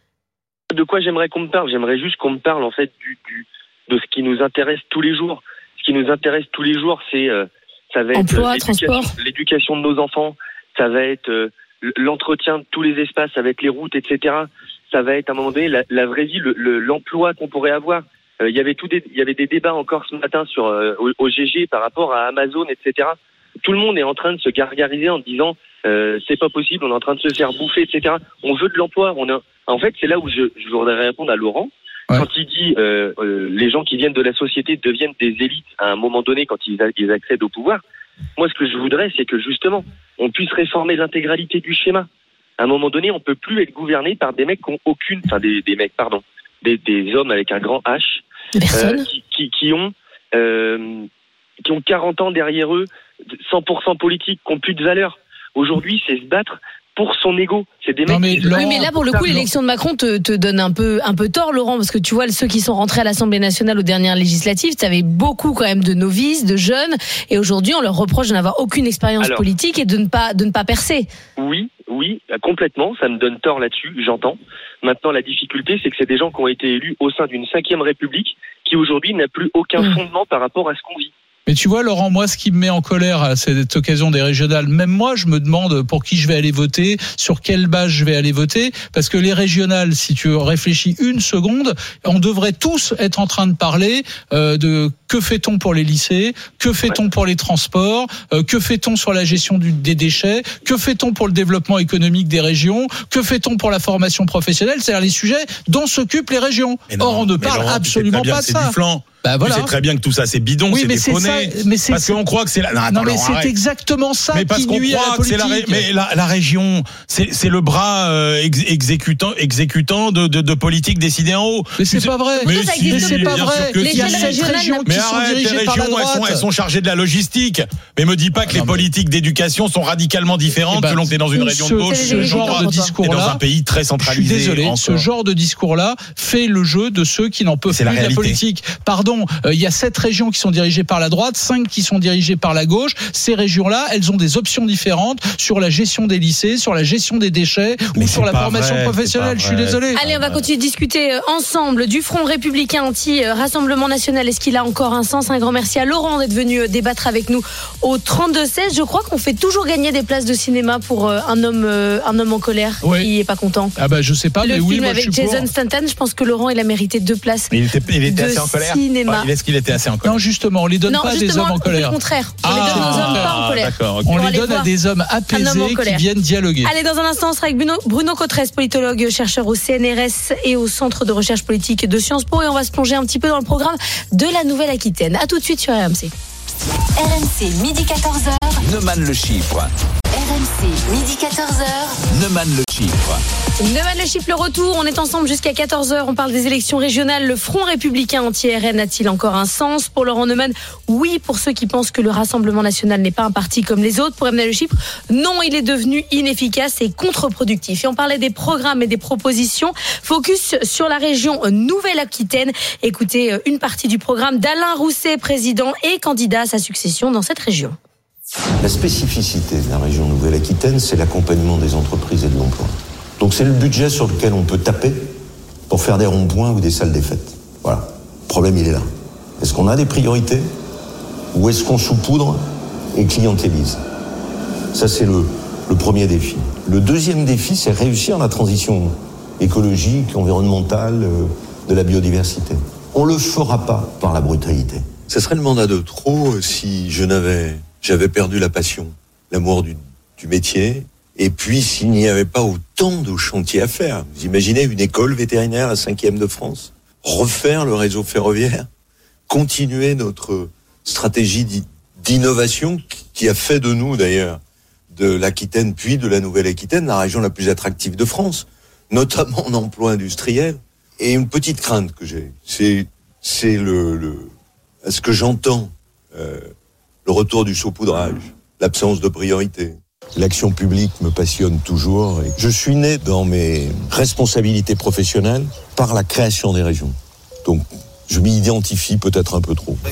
De quoi j'aimerais qu'on me parle? J'aimerais juste qu'on me parle, en fait, du, du, de ce qui nous intéresse tous les jours. Ce qui nous intéresse tous les jours, c'est, euh, ça va être Emploi, l'éducation, transport. l'éducation de nos enfants, ça va être euh, l'entretien de tous les espaces, ça va être les routes, et cetera. Ça va être à un moment donné la, la vraie vie, le, le, l'emploi qu'on pourrait avoir. Il euh, y avait tout des, il y avait des débats encore ce matin sur euh, au, au G G par rapport à Amazon, et cetera. Tout le monde est en train de se gargariser en disant euh, c'est pas possible, on est en train de se faire bouffer, et cetera. On veut de l'emploi. On a... En fait, c'est là où je, je voudrais répondre à Laurent. Ouais. Quand il dit euh, euh, les gens qui viennent de la société deviennent des élites à un moment donné quand ils, a, ils accèdent au pouvoir. Moi, ce que je voudrais, c'est que justement, on puisse réformer l'intégralité du schéma. À un moment donné, on peut plus être gouverné par des mecs qui ont aucune, enfin des, des mecs, pardon, des, des hommes avec un grand H, euh, qui, qui, qui ont, euh, qui ont quarante ans derrière eux, cent pour cent politique, qui ont plus de valeur. Aujourd'hui, c'est se battre pour son ego. C'est des non, mecs. Mais, Laurent, oui, mais là, pour le coup, l'élection de Macron te, te donne un peu, un peu tort, Laurent, parce que tu vois, ceux qui sont rentrés à l'Assemblée nationale aux dernières législatives, tu avais beaucoup quand même de novices, de jeunes, et aujourd'hui, on leur reproche de n'avoir aucune expérience Alors, politique et de ne pas, de ne pas percer. Oui, oui, complètement. Ça me donne tort là-dessus, j'entends. Maintenant, la difficulté, c'est que c'est des gens qui ont été élus au sein d'une cinquième République, qui aujourd'hui n'a plus aucun mmh. fondement par rapport à ce qu'on vit. Mais tu vois, Laurent, moi, ce qui me met en colère à cette occasion des régionales, même moi, je me demande pour qui je vais aller voter, sur quelle base je vais aller voter, parce que les régionales, si tu réfléchis une seconde, on devrait tous être en train de parler euh, de que fait-on pour les lycées, que fait-on pour les transports, euh, que fait-on sur la gestion du, des déchets, que fait-on pour le développement économique des régions, que fait-on pour la formation professionnelle, c'est-à-dire les sujets dont s'occupent les régions. Non, Or, on ne parle Laurent, absolument pas de c'est ça. Du flan. Bah voilà. Tu sais très bien que tout ça c'est bidon, oui, c'est mais des faux nez. Mais c'est parce qu'on croit que c'est la. Non, attends, non mais Laurent, c'est arrête. exactement ça mais parce qui qu'on nuit à croit la que c'est politique. la, mais la, la région, c'est, c'est le bras euh, ex, exécutant, exécutant de, de, de politique décidée en haut. Mais c'est pas vrai. Mais ça si, mais si, c'est pas bien vrai. sûr que Il y a si. sept régions qui mais sont arrête, dirigées les par la régions, elles droite. sont, elles sont chargées de la logistique. Mais me dis pas que les politiques d'éducation sont radicalement différentes Eh ben, selon que t'es dans une région ce, de gauche, ce genre de discours-là, dans un pays très centralisé. Je suis désolé, encore. ce genre de discours-là fait le jeu de ceux qui n'en peuvent C'est plus la de la réalité. politique. Pardon, euh, il y a sept régions qui sont dirigées par la droite, cinq qui sont dirigées par la gauche. Ces régions-là, elles ont des options différentes sur la gestion des lycées, sur la gestion des déchets Mais ou sur c'est la pas formation vrai, professionnelle. Je suis désolé. Allez, on va continuer de discuter euh, ensemble du Front républicain anti-Rassemblement national. Est-ce qu'il a encore un sens? Un grand merci à Laurent d'être venu euh, débattre avec nous au trente-deux seize. Je crois qu'on fait toujours gagner des places de cinéma pour euh, un homme euh, un homme en colère Oui. qui est pas content. Ah bah je sais pas, Le mais film oui, moi je avec suis Jason pour. Statham, je pense que Laurent il a mérité deux places. Mais il était, il était de assez en colère. cinéma. Ouais, Est-ce qu'il était assez en colère? Non, justement, on les donne Non, pas à des justement, hommes en on fait colère. le contraire. On les donne aux hommes pas en colère. D'accord, ok. On Pour les aller donne à voir des hommes un homme en apaisés qui colère. viennent dialoguer. Allez, dans un instant, on sera avec Bruno, Bruno Cotresse, politologue, chercheur au C N R S et au Centre de recherche politique de Sciences Po. Et on va se plonger un petit peu dans le programme de la Nouvelle-Aquitaine. A tout de suite sur R M C. R M C, midi quatorze heures. Neumann le chiffre. R M C, midi quatorze heures. Neumann le chiffre. Neumann le chiffre, le retour. On est ensemble jusqu'à quatorze heures. On parle des élections régionales. Le Front républicain anti-R N a-t-il encore un sens? Pour Laurent Neumann, oui. Pour ceux qui pensent que le Rassemblement national n'est pas un parti comme les autres. Pour Emmanuel le chiffre, non, il est devenu inefficace et contre-productif. Et on parlait des programmes et des propositions. Focus sur la région Nouvelle-Aquitaine. Écoutez une partie du programme d'Alain Rousset, président et candidat à sa succession dans cette région. La spécificité de la région Nouvelle-Aquitaine, c'est l'accompagnement des entreprises et de l'emploi. Donc c'est le budget sur lequel on peut taper pour faire des ronds-points ou des salles des fêtes. Voilà. Le problème, il est là. Est-ce qu'on a des priorités ou est-ce qu'on saupoudre et clientélise? Ça, c'est le, le premier défi. Le deuxième défi, c'est réussir la transition écologique, environnementale, euh, de la biodiversité. On le fera pas par la brutalité. Ce serait le mandat de trop si je n'avais, j'avais perdu la passion, l'amour du, du métier. Et puis, s'il n'y avait pas autant de chantiers à faire, vous imaginez une école vétérinaire à cinquième de France, refaire le réseau ferroviaire, continuer notre stratégie d'innovation qui a fait de nous, d'ailleurs, de l'Aquitaine puis de la Nouvelle-Aquitaine, la région la plus attractive de France, notamment en emploi industriel. Et une petite crainte que j'ai, c'est, c'est le, le, ce que j'entends, euh, le retour du saupoudrage, l'absence de priorité. L'action publique me passionne toujours. Et je suis né dans mes responsabilités professionnelles par la création des régions. Donc, je m'y identifie peut-être un peu trop.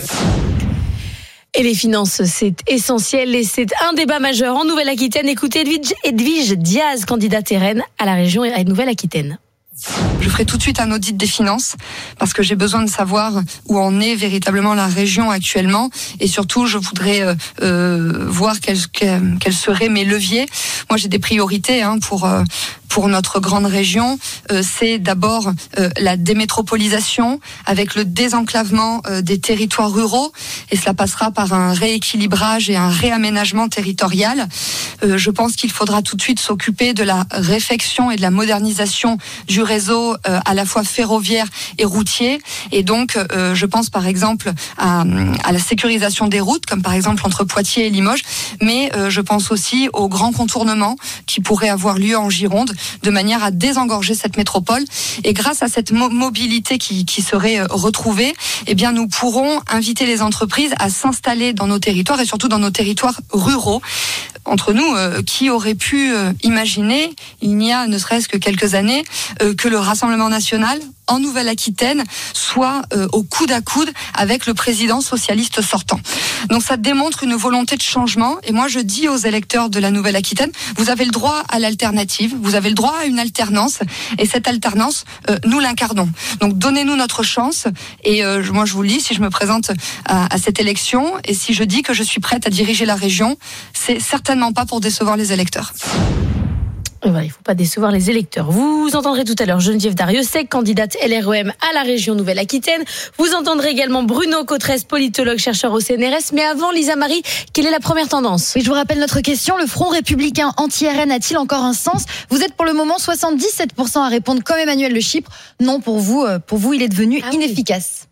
Et les finances, c'est essentiel et c'est un débat majeur en Nouvelle-Aquitaine. Écoutez Edwige, Edwige Diaz, candidate R N à la région et à Nouvelle-Aquitaine. Je ferai tout de suite un audit des finances parce que j'ai besoin de savoir où en est véritablement la région actuellement et surtout je voudrais euh, euh, voir quels, quels seraient mes leviers. Moi j'ai des priorités hein, pour euh, pour notre grande région. Euh, c'est d'abord euh, la démétropolisation avec le désenclavement euh, des territoires ruraux et cela passera par un rééquilibrage et un réaménagement territorial. Euh, je pense qu'il faudra tout de suite s'occuper de la réfection et de la modernisation du réseau euh, à la fois ferroviaire et routier et donc euh, je pense par exemple à, à la sécurisation des routes comme par exemple entre Poitiers et Limoges mais euh, je pense aussi aux grands contournements qui pourraient avoir lieu en Gironde de manière à désengorger cette métropole et grâce à cette mo- mobilité qui, qui serait euh, retrouvée eh bien nous pourrons inviter les entreprises à s'installer dans nos territoires et surtout dans nos territoires ruraux. Entre nous, euh, qui aurait pu euh, imaginer, il n'y a ne serait-ce que quelques années, euh, que le Rassemblement national en Nouvelle-Aquitaine soit euh, au coude à coude avec le président socialiste sortant. Donc ça démontre une volonté de changement et moi je dis aux électeurs de la Nouvelle-Aquitaine, vous avez le droit à l'alternative, vous avez le le droit à une alternance, et cette alternance, euh, nous l'incarnons. Donc donnez-nous notre chance, et euh, moi je vous le dis, si je me présente à, à cette élection, et si je dis que je suis prête à diriger la région, c'est certainement pas pour décevoir les électeurs. Voilà, il ne faut pas décevoir les électeurs. Vous entendrez tout à l'heure Geneviève Darrieussecq, candidate L R E M à la région Nouvelle-Aquitaine. Vous entendrez également Bruno Cotresse, politologue, chercheur au C N R S. Mais avant, Lisa Marie, quelle est la première tendance ? Oui, je vous rappelle notre question. Le Front républicain anti-R N a-t-il encore un sens ? Vous êtes pour le moment soixante-dix-sept pour cent à répondre comme Emmanuel Le Chypre. Non, pour vous, pour vous, il est devenu ah inefficace.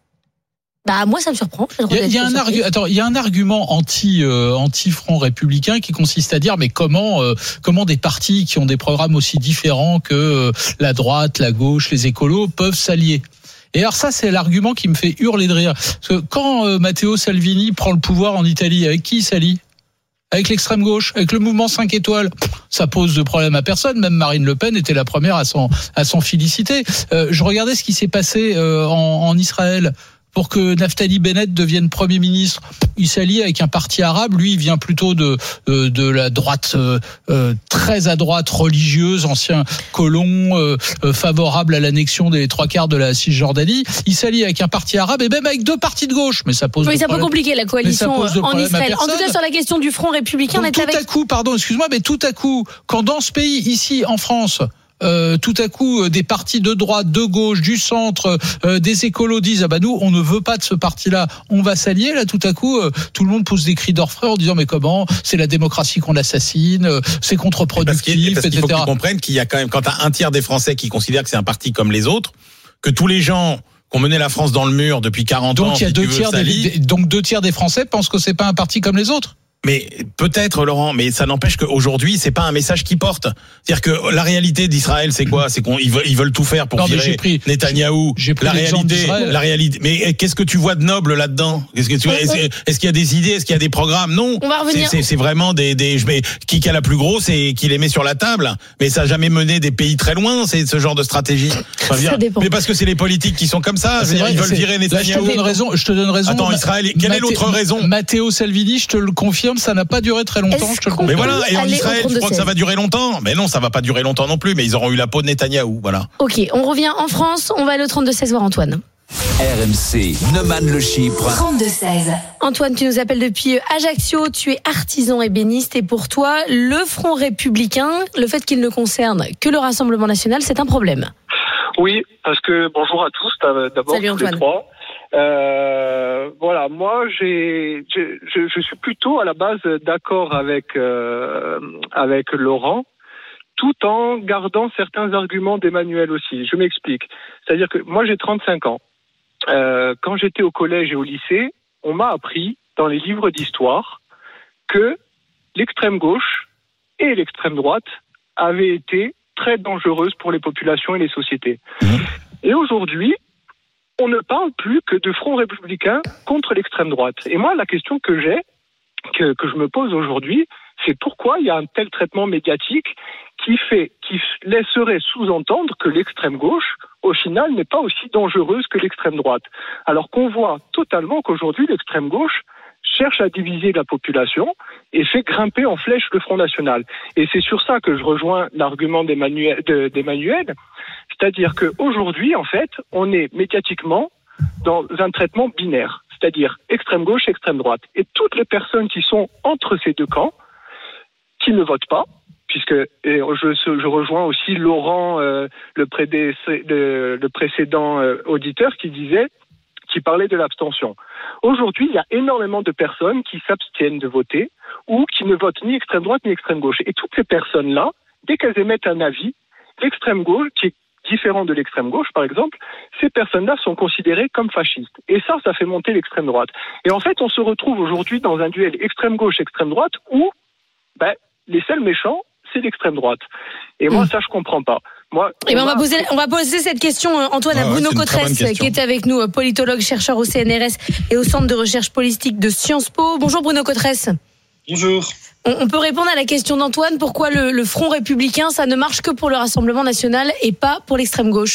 Bah moi ça me surprend. Il y a, il y a un argu- attends, il y a un argument anti euh, anti Front républicain qui consiste à dire mais comment euh, comment des partis qui ont des programmes aussi différents que euh, la droite, la gauche, les écolos peuvent s'allier. Et alors ça c'est l'argument qui me fait hurler de rire. Parce que quand euh, Matteo Salvini prend le pouvoir en Italie, avec qui il s'allie ? Avec l'extrême gauche, avec le mouvement cinq étoiles. Ça pose de problème à personne. Même Marine Le Pen était la première à s'en à s'en féliciter. Euh, je regardais ce qui s'est passé euh, en, en Israël. Pour que Naftali Bennett devienne Premier ministre, il s'allie avec un parti arabe. Lui, il vient plutôt de de, de la droite euh, euh, très à droite religieuse, ancien colon, euh, euh, favorable à l'annexion des trois quarts de la Cisjordanie. Il s'allie avec un parti arabe et même avec deux partis de gauche. Mais ça pose. Oui, de c'est un peu problème. compliqué la coalition en Israël. En tout cas, sur la question du Front républicain, Donc, on est tout avec. à coup, pardon, excuse-moi, mais tout à coup, quand dans ce pays, ici en France. Euh, tout à coup, euh, des partis de droite, de gauche, du centre, euh, des écolos disent ah bah nous on ne veut pas de ce parti-là, on va s'allier. Là, tout à coup, euh, tout le monde pousse des cris d'orfraie en disant mais comment, c'est la démocratie qu'on assassine, euh, c'est contre-productif, parce qu'il, parce qu'il et cetera. faut qu'ils comprennent qu'il y a quand même quand t'as un tiers des Français qui considèrent que c'est un parti comme les autres, que tous les gens qui ont mené la France dans le mur depuis quarante donc, ans, il y a si deux tu veux, tiers s'allient. des, donc deux tiers des Français pensent que c'est pas un parti comme les autres. Mais peut-être, Laurent, mais ça n'empêche qu'aujourd'hui, c'est pas un message qui porte. C'est-à-dire que la réalité d'Israël, c'est quoi ? C'est qu'ils veulent, ils veulent tout faire pour non, virer pris, Netanyahou. J'ai pris la réalité, la réalité. Mais qu'est-ce que tu vois de noble là-dedans ? Qu'est-ce que tu vois ? Est-ce, est-ce qu'il y a des idées ? Est-ce qu'il y a des programmes ? Non. On va revenir. C'est, c'est, c'est vraiment des, des, je mets, qui a la plus grosse et qui les met sur la table. Mais ça n'a jamais mené des pays très loin, c'est ce genre de stratégie. Enfin, ça dépend. Mais parce que c'est les politiques qui sont comme ça. Je veux dire, vrai, ils veulent virer Netanyahou. Je te donne raison. Je te donne raison. Attends, Israël, quelle Matteo, est l'autre raison ? Matteo Salvini, je te le confirme, ça n'a pas duré très longtemps. Je te le confirme. Mais voilà, et en Israël, je crois que ça va durer longtemps. Mais non, ça va pas durer longtemps non plus, mais ils auront eu la peau de Netanyahou, voilà. Ok, on revient en France, on va aller au trente-deux seize voir Antoine. R M C, Neumann le Chypre. trente-deux seize. Antoine, tu nous appelles depuis Ajaccio, tu es artisan ébéniste et pour toi, le Front républicain, le fait qu'il ne concerne que le Rassemblement national, c'est un problème. Oui, parce que bonjour à tous, d'abord Salut, tous Antoine. les trois. Euh, voilà, moi j'ai, j'ai je, je suis plutôt à la base d'accord avec euh, avec Laurent, tout en gardant certains arguments d'Emmanuel aussi. Je m'explique. C'est-à-dire que moi j'ai trente-cinq ans. Euh, quand j'étais au collège et au lycée, on m'a appris dans les livres d'histoire que l'extrême gauche et l'extrême droite avaient été très dangereuses pour les populations et les sociétés. Et aujourd'hui, on ne parle plus que de front républicain contre l'extrême droite. Et moi, la question que j'ai, que, que je me pose aujourd'hui, c'est pourquoi il y a un tel traitement médiatique qui fait, qui laisserait sous-entendre que l'extrême gauche, au final, n'est pas aussi dangereuse que l'extrême droite. Alors qu'on voit totalement qu'aujourd'hui, l'extrême gauche cherche à diviser la population et fait grimper en flèche le Front National. Et c'est sur ça que je rejoins l'argument d'Emmanuel, de, d'Emmanuel, c'est-à-dire qu'aujourd'hui, en fait, on est médiatiquement dans un traitement binaire, c'est-à-dire extrême gauche, extrême droite. Et toutes les personnes qui sont entre ces deux camps, qui ne votent pas, puisque et je, je rejoins aussi Laurent, euh, le, prédé, le, le précédent euh, auditeur, qui disait, qui parlait de l'abstention. Aujourd'hui, il y a énormément de personnes qui s'abstiennent de voter ou qui ne votent ni extrême droite ni extrême gauche. Et toutes ces personnes-là, dès qu'elles émettent un avis, l'extrême gauche, qui est différent de l'extrême gauche, par exemple, ces personnes-là sont considérées comme fascistes. Et ça, ça fait monter l'extrême droite. Et en fait, on se retrouve aujourd'hui dans un duel extrême gauche, extrême droite, où ben, les seuls méchants, c'est l'extrême droite. Et moi, mmh. ça, je comprends pas. Moi, eh ben, on, va... va poser, on va poser cette question, Antoine, ah à Bruno ouais, Cotresse, qui est avec nous, politologue, chercheur au C N R S et au Centre de recherche politique de Sciences Po. Bonjour Bruno Cotresse. Bonjour. On, on peut répondre à la question d'Antoine, pourquoi le, le Front républicain, ça ne marche que pour le Rassemblement national et pas pour l'extrême gauche ?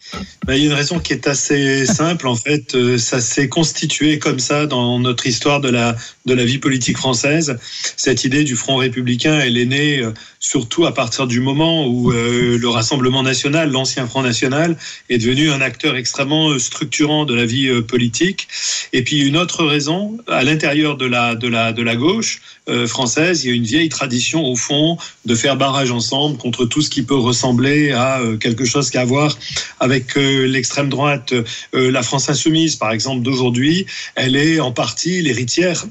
Ben, il y a une raison qui est assez simple. En fait, euh, ça s'est constitué comme ça dans notre histoire de la, de la vie politique française. Cette idée du Front républicain, elle est née euh, surtout à partir du moment où euh, le Rassemblement national, l'ancien Front national, est devenu un acteur extrêmement structurant de la vie euh, politique. Et puis une autre raison, à l'intérieur de la, de la, de la gauche euh, française, il y a une vieille tradition au fond de faire barrage ensemble contre tout ce qui peut ressembler à euh, quelque chose qui a à voir avec euh, l'extrême droite. Euh, la France insoumise, par exemple, d'aujourd'hui, elle est en partie l'héritière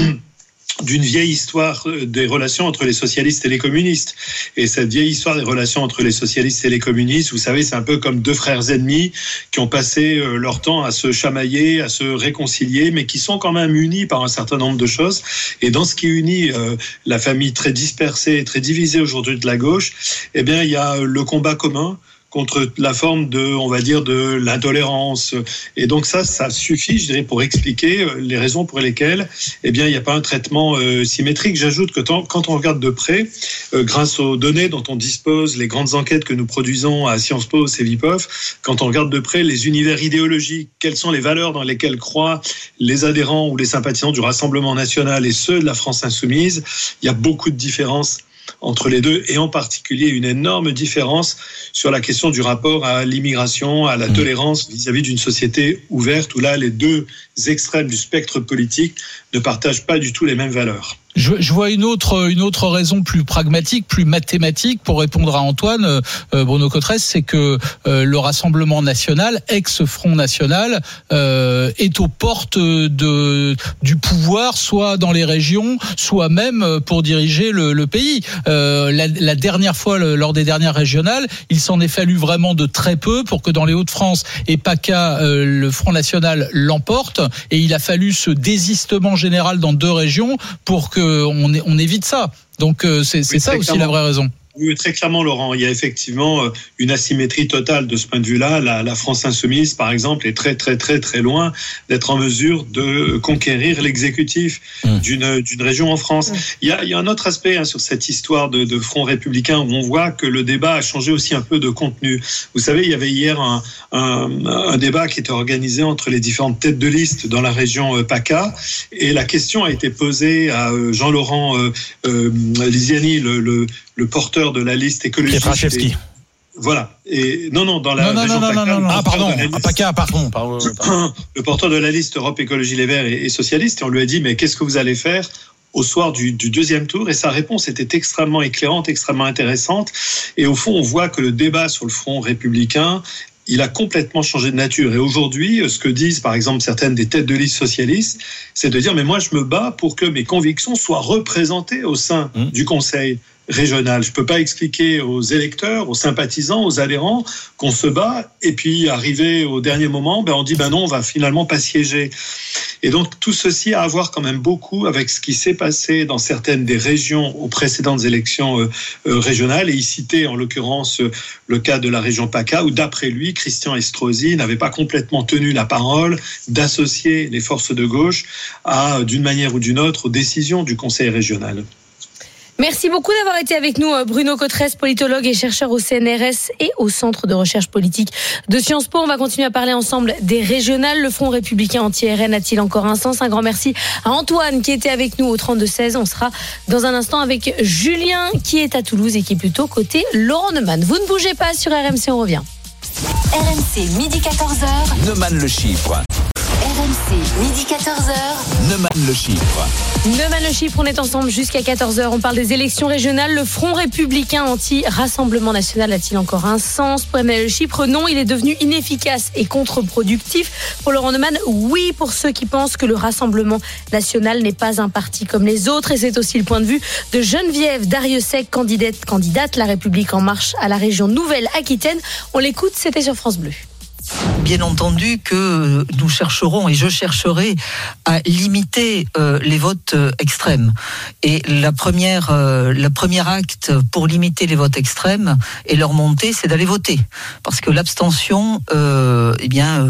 d'une vieille histoire des relations entre les socialistes et les communistes. Et cette vieille histoire des relations entre les socialistes et les communistes, vous savez, c'est un peu comme deux frères ennemis qui ont passé leur temps à se chamailler, à se réconcilier, mais qui sont quand même unis par un certain nombre de choses. Et dans ce qui unit euh, la famille très dispersée et très divisée aujourd'hui de la gauche, eh bien, il y a le combat commun contre la forme de, on va dire, de l'intolérance. Et donc ça, ça suffit, je dirais, pour expliquer les raisons pour lesquelles, eh bien, il n'y a pas un traitement euh, symétrique. J'ajoute que tant, quand on regarde de près, euh, grâce aux données dont on dispose, les grandes enquêtes que nous produisons à Sciences Po, Cevipof, quand on regarde de près les univers idéologiques, quelles sont les valeurs dans lesquelles croient les adhérents ou les sympathisants du Rassemblement national et ceux de la France insoumise, il y a beaucoup de différences entre les deux, et en particulier une énorme différence sur la question du rapport à l'immigration, à la tolérance vis-à-vis d'une société ouverte, où là, les deux extrêmes du spectre politique ne partagent pas du tout les mêmes valeurs. Je, je vois une autre, une autre raison plus pragmatique, plus mathématique pour répondre à Antoine, euh, Bruno Cotresse, c'est que euh, le Rassemblement national, ex-Front national, euh, est aux portes de, du pouvoir, soit dans les régions, soit même pour diriger le, le pays. Euh, la, la dernière fois, le, lors des dernières régionales, il s'en est fallu vraiment de très peu pour que dans les Hauts-de-France et PACA, euh, le Front national l'emporte, et il a fallu ce désistement général dans deux régions pour que On, on évite ça. Donc c'est, c'est oui, ça aussi la vraie raison. Oui, très clairement, Laurent, il y a effectivement une asymétrie totale de ce point de vue-là. La, la France insoumise, par exemple, est très, très, très, très loin d'être en mesure de conquérir l'exécutif mmh. d'une, d'une région en France. Mmh. Il y a, il y a un autre aspect hein, sur cette histoire de, de front républicain où on voit que le débat a changé aussi un peu de contenu. Vous savez, il y avait hier un, un, un débat qui était organisé entre les différentes têtes de liste dans la région PACA, et la question a été posée à Jean-Laurent euh, euh, Lisiani, le, le le porteur de la liste écologiste. Pietraszewski. Voilà. Et non, non, dans la non, région non, non, PACA. Non, non, non. Ah, pardon. Ah, PACA, pardon. pardon, pardon. Le porteur de la liste Europe Écologie Les Verts et, et Socialistes. Et on lui a dit, mais qu'est-ce que vous allez faire au soir du, du deuxième tour? Et sa réponse était extrêmement éclairante, extrêmement intéressante. Et au fond, on voit que le débat sur le front républicain, il a complètement changé de nature. Et aujourd'hui, ce que disent, par exemple, certaines des têtes de liste socialistes, c'est de dire, mais moi, je me bats pour que mes convictions soient représentées au sein mmh. du Conseil régional. Je peux pas expliquer aux électeurs, aux sympathisants, aux adhérents qu'on se bat, et puis arrivé au dernier moment, ben on dit ben non, on va finalement pas siéger. Et donc tout ceci a à voir quand même beaucoup avec ce qui s'est passé dans certaines des régions aux précédentes élections euh, euh, régionales, et il citait en l'occurrence euh, le cas de la région PACA, où d'après lui, Christian Estrosi n'avait pas complètement tenu la parole d'associer les forces de gauche à, d'une manière ou d'une autre, aux décisions du Conseil régional. Merci beaucoup d'avoir été avec nous, Bruno Cotresse, politologue et chercheur au C N R S et au Centre de recherche politique de Sciences Po. On va continuer à parler ensemble des régionales. Le Front républicain anti-R N a-t-il encore un sens? Un grand merci à Antoine qui était avec nous au trente-deux seize. On sera dans un instant avec Julien qui est à Toulouse et qui est plutôt côté Laurent Neumann. Vous ne bougez pas, sur R M C, on revient. R M C, midi quatorze heures. Neumann le chiffre. R M C, midi quatorze heures. Neumann le chiffre. Neumann le chiffre, on est ensemble jusqu'à quatorze heures. On parle des élections régionales. Le Front républicain anti-Rassemblement national a-t-il encore un sens? Pour Neumann le chiffre, non, il est devenu inefficace et contre-productif. Pour Laurent Neumann, oui, pour ceux qui pensent que le Rassemblement national n'est pas un parti comme les autres. Et c'est aussi le point de vue de Geneviève Darrieussecq, candidate, candidate La République en marche à la région Nouvelle-Aquitaine. On l'écoute, c'était sur France Bleu. Bien entendu que nous chercherons, et je chercherai, à limiter euh, les votes euh, extrêmes. Et la première, euh, le premier acte pour limiter les votes extrêmes et leur montée, c'est d'aller voter. Parce que l'abstention, euh, eh bien, euh,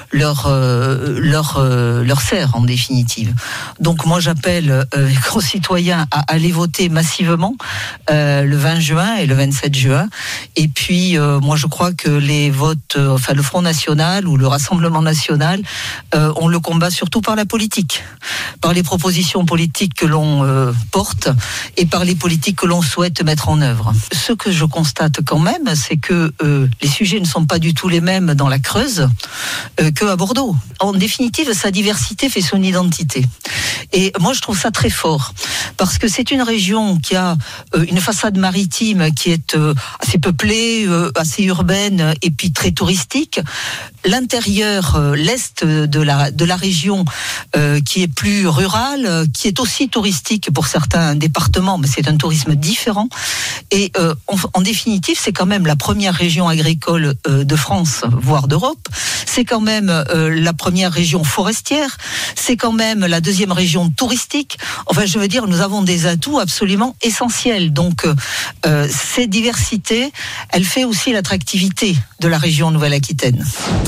leur euh, leur euh, leur sert en définitive. Donc moi j'appelle euh, les concitoyens à aller voter massivement euh, le vingt juin et le vingt-sept juin. Et puis euh, moi je crois que les votes, euh, enfin le Front National ou le Rassemblement National, euh, on le combat surtout par la politique, par les propositions politiques que l'on euh, porte et par les politiques que l'on souhaite mettre en œuvre. Ce que je constate quand même, c'est que euh, les sujets ne sont pas du tout les mêmes dans la Creuse euh, qu'à Bordeaux. En définitive, sa diversité fait son identité. Et moi, je trouve ça très fort, parce que c'est une région qui a euh, une façade maritime qui est euh, assez peuplée, euh, assez urbaine et puis très touristique. L'intérieur, euh, l'est de la de la région, euh, qui est plus rural, euh, qui est aussi touristique pour certains départements, mais c'est un tourisme différent. Et euh, en, en définitive, c'est quand même la première région agricole euh, de France, voire d'Europe. C'est quand même euh, la première région forestière. C'est quand même la deuxième région touristique. Enfin, je veux dire, nous avons des atouts absolument essentiels. Donc, euh, cette diversité, elle fait aussi l'attractivité de la région Nouvelle-Aquitaine.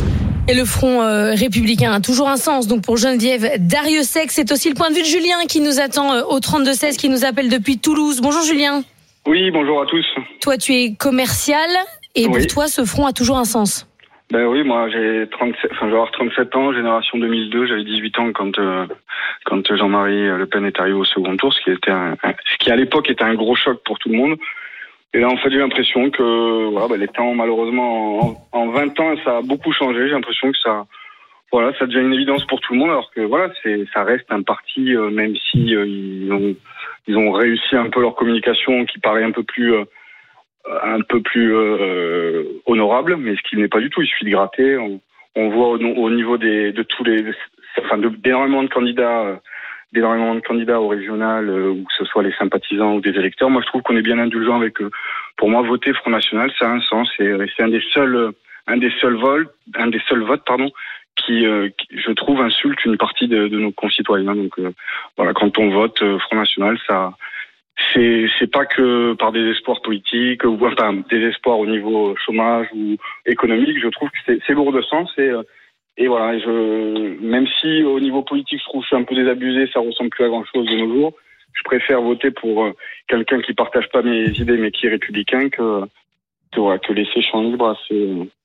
Et le Front euh, républicain a toujours un sens. Donc pour Geneviève Darrieussecq, c'est aussi le point de vue de Julien qui nous attend euh, au trente-deux seize, qui nous appelle depuis Toulouse. Bonjour Julien. Oui, bonjour à tous. Toi, tu es commercial et oui. Pour toi, ce Front a toujours un sens. Ben oui, moi j'ai trente-sept, enfin je vais avoir trente-sept ans, génération deux mille deux, j'avais dix-huit ans quand euh, quand Jean-Marie Le Pen est arrivé au second tour, ce qui était un, un, ce qui à l'époque était un gros choc pour tout le monde. Et là, en fait, j'ai l'impression que voilà, ben, les temps, malheureusement, en, en vingt ans, ça a beaucoup changé. J'ai l'impression que ça, voilà, ça devient une évidence pour tout le monde, alors que voilà, c'est, ça reste un parti, euh, même si euh, ils ont, ils ont réussi un peu leur communication, qui paraît un peu plus, euh, un peu plus euh, honorable, mais ce qui n'est pas du tout. Il suffit de gratter. On, on voit au, au niveau des, de tous les, enfin, de, d'énormément de candidats. Euh, d'énormément de candidats au régional, euh, ou que ce soit les sympathisants ou des électeurs. Moi, je trouve qu'on est bien indulgent avec eux. Pour moi, voter Front National, ça a un sens. Et c'est un des seuls, un des seuls votes, un des seuls votes, pardon, qui, euh, qui je trouve, insulte une partie de, de nos concitoyens. Donc, euh, voilà, quand on vote euh, Front National, ça, c'est, c'est pas que par désespoir politique ou enfin désespoir au niveau chômage ou économique. Je trouve que c'est, c'est lourd de sens et euh, Et voilà, je, même si au niveau politique, je trouve que je suis un peu désabusé, ça ressemble plus à grand chose de nos jours. Je préfère voter pour euh, quelqu'un qui partage pas mes idées, mais qui est républicain, que que, voilà, que laisser champ libre à ces.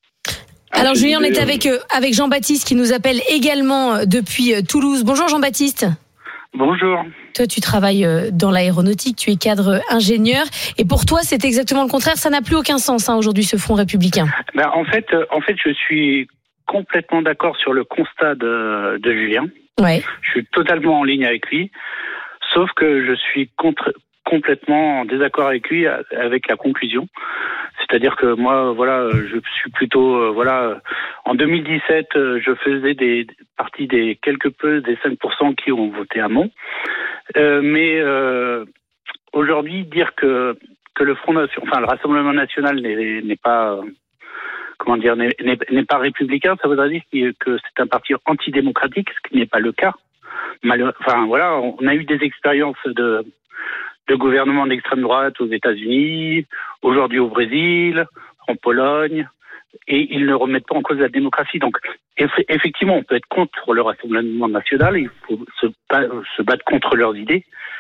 Alors Julien, on est avec euh, avec Jean-Baptiste qui nous appelle également depuis Toulouse. Bonjour Jean-Baptiste. Bonjour. Toi, tu travailles dans l'aéronautique, tu es cadre ingénieur, et pour toi, c'est exactement le contraire. Ça n'a plus aucun sens hein, aujourd'hui, ce Front républicain. Ben, en fait, en fait, je suis complètement d'accord sur le constat de, de Julien. Ouais. Je suis totalement en ligne avec lui, sauf que je suis contre, complètement en désaccord avec lui avec la conclusion. C'est-à-dire que moi, voilà, je suis plutôt, euh, voilà, en deux mille dix-sept, euh, je faisais des partie des quelque peu des cinq pour cent qui ont voté à Mont. Euh, mais euh, aujourd'hui, dire que que le Front National, enfin le Rassemblement National n'est, n'est pas euh, comment dire, n'est, n'est, n'est pas républicain, ça voudrait dire que c'est un parti antidémocratique, ce qui n'est pas le cas. Malheure, enfin voilà, on a eu des expériences de de gouvernement d'extrême droite aux États-Unis, aujourd'hui au Brésil, en Pologne, et ils ne remettent pas en cause la démocratie. Donc, effectivement, on peut être contre le Rassemblement national, il faut se, se battre contre leurs idées,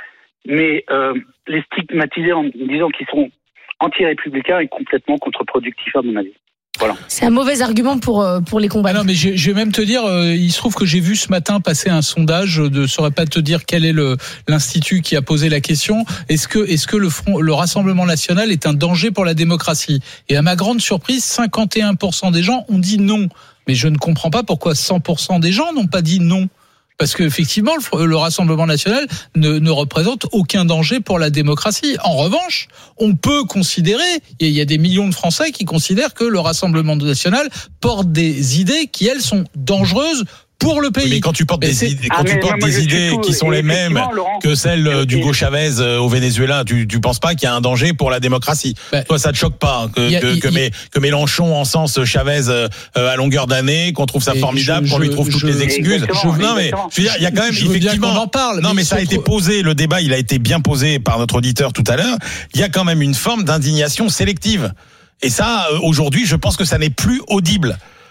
mais euh, les stigmatiser en disant qu'ils sont anti-républicains est complètement contre-productif à mon avis. Voilà. C'est un mauvais argument pour pour les combattre. Ah non, mais je, je vais même te dire, euh, il se trouve que j'ai vu ce matin passer un sondage. Je ne saurais pas te dire quel est le l'institut qui a posé la question. Est-ce que est-ce que le Front, le Rassemblement National est un danger pour la démocratie? Et à ma grande surprise, cinquante et un pour cent des gens ont dit non. Mais je ne comprends pas pourquoi cent pour cent des gens n'ont pas dit non. Parce qu'effectivement, le, le Rassemblement National ne, ne représente aucun danger pour la démocratie. En revanche, on peut considérer, il y a des millions de Français qui considèrent que le Rassemblement National porte des idées qui, elles, sont dangereuses pour le pays. Mais quand tu portes mais des c'est... idées, quand ah, tu portes des idées qui sont les mêmes Laurent, que celles okay. d'Hugo Chavez au Venezuela, tu tu penses pas qu'il y a un danger pour la démocratie? bah, Toi, ça te choque pas hein, que a, que, que, a, que Mélenchon encense Chavez euh, à longueur d'année, qu'on trouve ça formidable, je, qu'on lui trouve je, toutes je, les excuses. Je, non mais je veux dire, il y a quand même je effectivement. On en parle. Non mais, mais ça a été posé, le débat, il a été bien posé par notre auditeur tout à l'heure. Il y a quand même une forme d'indignation sélective. Et ça, aujourd'hui, je pense que ça n'est plus audible.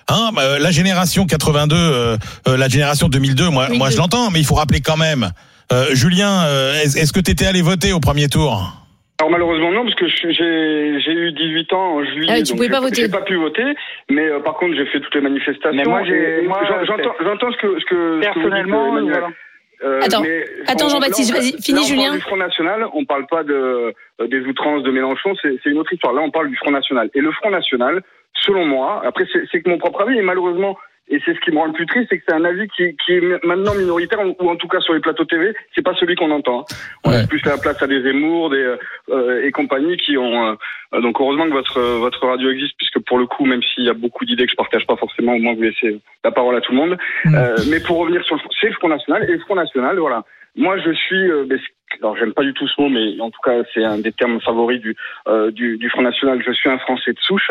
Hein, euh, la génération quatre-vingt-deux, euh, euh, la génération deux mille deux, moi, moi je l'entends, mais il faut rappeler quand même. Euh, Julien, euh, est-ce, est-ce que tu étais allé voter au premier tour? Alors malheureusement non, parce que je- j'ai j'ai eu dix-huit ans en juillet, Ah oui, tu donc pouvais j'ai, pas voter. j'ai pas pu voter, mais euh, par contre j'ai fait toutes les manifestations. Mais moi, j'ai- et- et moi, j'en- j'entends, j'entends ce que ce que Personnellement, ce que vous dites, Emmanuel. voilà. Euh, Attends, mais attends, on- Jean-Baptiste, là, on- vas-y, là, finis, on Julien. parle du Front National, on parle pas de euh, des outrances de Mélenchon, c'est, c'est une autre histoire. Là, on parle du Front National. Et le Front National, selon moi, après c'est, c'est que mon propre avis, et malheureusement, et c'est ce qui me rend le plus triste, c'est que c'est un avis qui, qui est maintenant minoritaire, ou en tout cas sur les plateaux T V, c'est pas celui qu'on entend. On Ouais. laisse plus la place à des Zemmour, des euh, et compagnie qui ont. Euh, donc heureusement que votre votre radio existe, puisque pour le coup, même s'il y a beaucoup d'idées que je partage pas forcément, au moins vous laissez la parole à tout le monde. Mm. Euh, mais pour revenir sur le Front- c'est le Front National, et le Front National, voilà. Moi, je suis. Euh, ben, alors, j'aime pas du tout ce mot, mais en tout cas, c'est un des termes favoris du euh, du, du Front National. Je suis un Français de souche.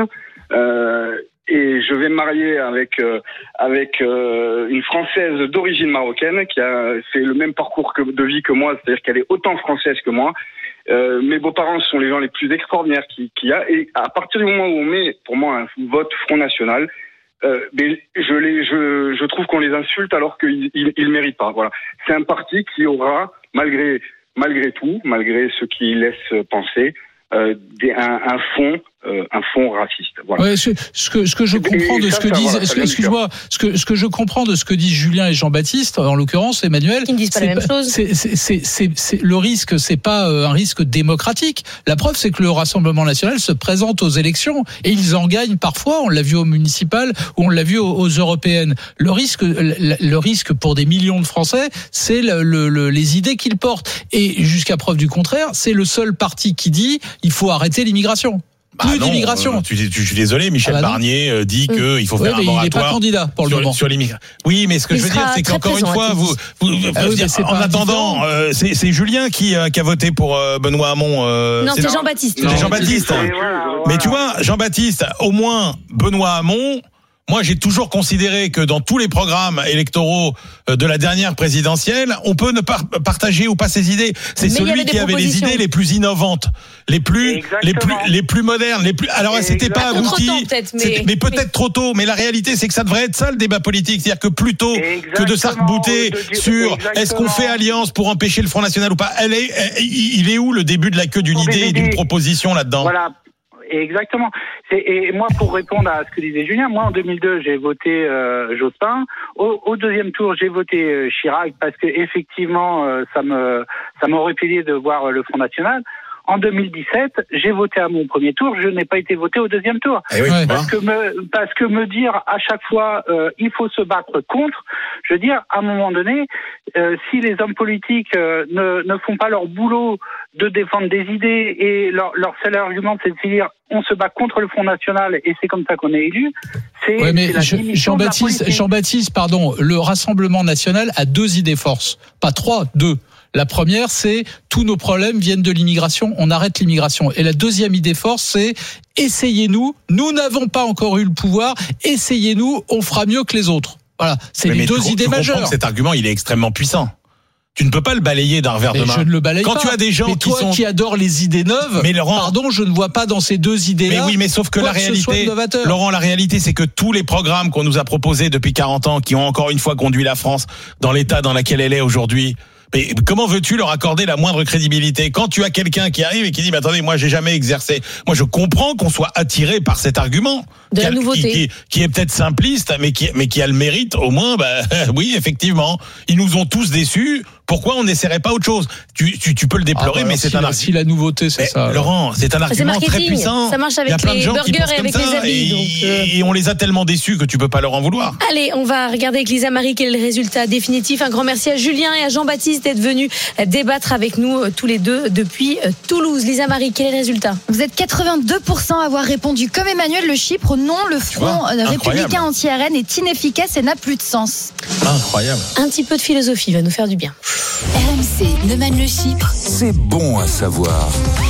Euh, et je vais me marier avec euh, avec euh, une Française d'origine marocaine qui a fait le même parcours que, de vie que moi, c'est-à-dire qu'elle est autant française que moi. Euh, mes beaux-parents sont les gens les plus extraordinaires qu'il qui y a, et à partir du moment où on met, pour moi, un vote Front National, euh, mais je les, je, je trouve qu'on les insulte alors qu'ils ils, ils méritent pas. Voilà, c'est un parti qui aura, malgré malgré tout, malgré ce qu'il laisse penser, euh, des, un, un fond, euh, un fond raciste. Voilà. Ouais, ce, ce que ce que je comprends Et de ça, ce que ça, disent, voilà, ça vient du excuse-moi, ce que ce que je comprends de ce que disent Julien et Jean-Baptiste, en l'occurrence Emmanuel, Qui ne disent pas la même chose. C'est, c'est, c'est, c'est, c'est le risque, c'est pas euh, un risque démocratique. La preuve, c'est que le Rassemblement national se présente aux élections et ils en gagnent parfois. On l'a vu aux municipales ou on l'a vu aux, aux européennes. Le risque, le, le risque pour des millions de Français, c'est le, le, le, les idées qu'ils portent. Et jusqu'à preuve du contraire, c'est le seul parti qui dit il faut arrêter l'immigration. Bah Plus non, d'immigration. euh, tu, tu, je suis désolé, Michel Ah bah non. Barnier euh, dit que il faut Ouais, faire mais un il n'est moratoire pas candidat pour le sur, moment. sur l'immigration. Oui, mais ce que Il je veux sera dire, c'est très qu'encore une présent, fois, vous, vous, vous- Ah oui, vous- mais c'est en pas attendant, indifférent. euh, c'est, c'est Julien qui, euh, qui a voté pour euh, Benoît Hamon. Euh, Non, c'est Jean-Baptiste. C'est Jean-Baptiste. Non, Mais tu vois, Jean-Baptiste, au moins Benoît Hamon. Moi, j'ai toujours considéré que dans tous les programmes électoraux euh, de la dernière présidentielle, on peut ne pas partager ou pas ses idées. C'est Mais il y celui avait des qui avait les propositions. idées les plus innovantes, les plus, les plus, les plus modernes, les plus. Alors, c'était pas Exactement. abouti, Trop tôt, peut-être, mais- c'était- mais peut-être trop tôt. Mais la réalité, c'est que ça devrait être ça le débat politique, c'est-à-dire que plutôt que de s'arc-bouter de dire- sur exactement. est-ce qu'on fait alliance pour empêcher le Front National ou pas. Elle est, elle- il est où le début de la queue d'une Pour des idée et d'une idées. proposition là-dedans? Voilà. Exactement. C'est, et moi, pour répondre à ce que disait Julien, moi en deux mille deux, j'ai voté euh, Jospin. Au, au deuxième tour, j'ai voté euh, Chirac parce que effectivement, euh, ça me ça m'a répété de voir euh, le Front National. En deux mille dix-sept, j'ai voté à mon premier tour, je n'ai pas été voté au deuxième tour. Eh oui, Ouais. Parce que me, parce que me dire à chaque fois, euh, il faut se battre contre, je veux dire, à un moment donné, euh, si les hommes politiques euh, ne, ne font pas leur boulot de défendre des idées et leur, leur seul argument, c'est de dire, on se bat contre le Front National et c'est comme ça qu'on est élu, c'est, Ouais, mais c'est la Je- démission de la Jean-Baptiste, politique. Jean-Baptiste, pardon, le Rassemblement national a deux idées forces, pas trois, deux. La première, c'est tous nos problèmes viennent de l'immigration, on arrête l'immigration. Et la deuxième idée force, c'est essayez-nous, nous n'avons pas encore eu le pouvoir, essayez-nous, on fera mieux que les autres. Voilà, c'est Mais les mais deux tu, idées tu comprends majeures. que cet argument, il est extrêmement puissant. Tu ne peux pas le balayer d'un revers Mais de main. je ne le balaye Quand pas. tu as des gens mais qui toi sont qui adores les idées neuves, Mais Laurent- pardon, je ne vois pas dans ces deux idées-là. Mais oui, mais sauf que quoi la que ce soit de réalité, novateur. Laurent, la réalité, c'est que tous les programmes qu'on nous a proposés depuis quarante ans, qui ont encore une fois conduit la France dans l'état dans lequel elle est aujourd'hui, mais comment veux-tu leur accorder la moindre crédibilité quand tu as quelqu'un qui arrive et qui dit mais attendez, moi j'ai jamais exercé. Moi je comprends qu'on soit attiré par cet argument De la qui, a- nouveauté. qui, qui- qui est peut-être simpliste mais qui mais qui a le mérite au moins bah oui, effectivement, ils nous ont tous déçus. Pourquoi on n'essaierait pas autre chose? Tu, tu, tu peux le Ah, déplorer, bah, mais alors, c'est si un la- argument. si la nouveauté, c'est Mais, ça. alors. Laurent, c'est un C'est argument très marketing. puissant. Ça marche avec Il y a plein les de gens qui burgers pensent et comme avec ça, les habits, et, donc, euh. et on les a tellement déçus que tu peux pas leur en vouloir. Allez, on va regarder avec Lisa Marie quel est le résultat définitif. Un grand merci à Julien et à Jean-Baptiste d'être venus débattre avec nous euh, tous les deux depuis euh, Toulouse. Lisa Marie, quel est le résultat? Vous êtes quatre-vingt-deux pour cent à avoir répondu comme Emmanuel. Le Chypre, non, le Front vois, euh, incroyable. républicain anti-R N est inefficace et n'a plus de sens. Incroyable. Un petit peu de philosophie va nous faire du bien. R M C, Neumann le Chypre, C'est bon à savoir.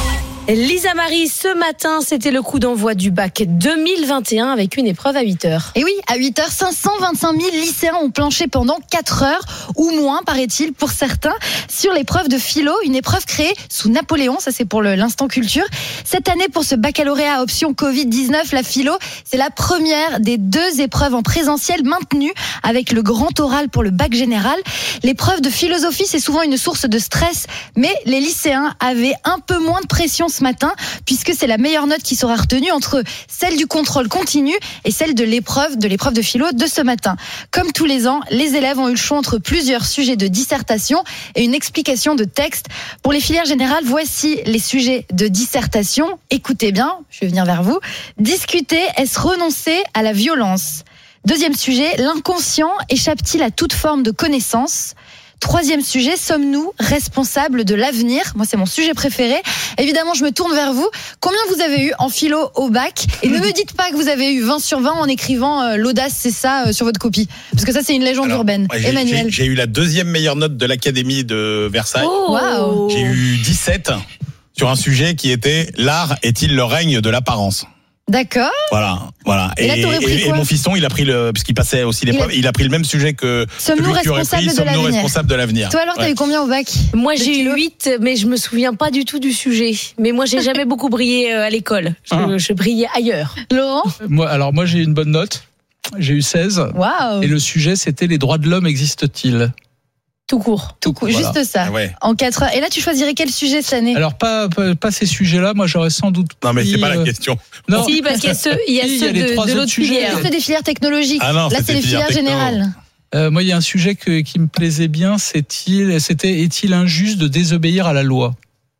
Lisa Marie, ce matin, c'était le coup d'envoi du bac deux mille vingt et un avec une épreuve à huit heures. Et oui, à huit heures, cinq cent vingt-cinq mille lycéens ont planché pendant quatre heures, ou moins, paraît-il, pour certains, sur l'épreuve de philo, une épreuve créée sous Napoléon, ça c'est pour le, l'instant culture. Cette année, pour ce baccalauréat option covid dix-neuf, la philo, c'est la première des deux épreuves en présentiel maintenues avec le grand oral pour le bac général. L'épreuve de philosophie, c'est souvent une source de stress, mais les lycéens avaient un peu moins de pression ce matin, puisque c'est la meilleure note qui sera retenue entre celle du contrôle continu et celle de l'épreuve de l'épreuve de philo de ce matin. Comme tous les ans, les élèves ont eu le choix entre plusieurs sujets de dissertation et une explication de texte. Pour les filières générales, voici les sujets de dissertation. Écoutez bien, je vais venir vers vous. Discuter, est-ce renoncer à la violence ? Deuxième sujet, l'inconscient échappe-t-il à toute forme de connaissance ? Troisième sujet, sommes-nous responsables de l'avenir ? Moi, c'est mon sujet préféré. Évidemment, je me tourne vers vous. Combien vous avez eu en philo au bac ? Et ne me dites pas que vous avez eu vingt sur vingt en écrivant euh, l'audace, c'est ça, euh, sur votre copie. Parce que ça, c'est une légende Alors, urbaine. j'ai, Emmanuel. J'ai, j'ai eu la deuxième meilleure note de l'Académie de Versailles. Oh, wow. J'ai eu dix-sept sur un sujet qui était « L'art est-il le règne de l'apparence ?» D'accord. Voilà, voilà. Et, là, t'aurais pris et, quoi ? et mon fiston, il a pris le, puisqu'il passait aussi l'épreuve, il, a... il a pris le même sujet que Sommes-nous celui qui aurait responsables pris, de sommes-nous l'avenir. responsables de l'avenir. Toi alors, t'as Ouais. eu combien au bac ? Moi, j'ai eu huit, mais je me souviens pas du tout du sujet. Mais moi, j'ai jamais beaucoup brillé à l'école. Je, Ah. je brillais ailleurs. Laurent ? Moi, alors moi j'ai eu une bonne note. J'ai eu seize. Waouh. Et le sujet c'était les droits de l'homme existent-ils ? Tout court. Tout court, Voilà. juste ça. Ah ouais. En quatre heures. Et là, tu choisirais quel sujet cette année ? Alors pas, pas pas ces sujets-là. Moi j'aurais sans doute. Non mais c'est pris, pas la euh, question. Non. Si, parce qu'il y a ceux, il y a Si, ceux les de, trois de autres l'autre sujets. filière. C'est des filières technologiques. Ah non, là, c'était c'est les filières filières techno. générales. Euh, moi il y a un sujet que, qui me plaisait bien. C'est-il, c'était est-il injuste de désobéir à la loi ?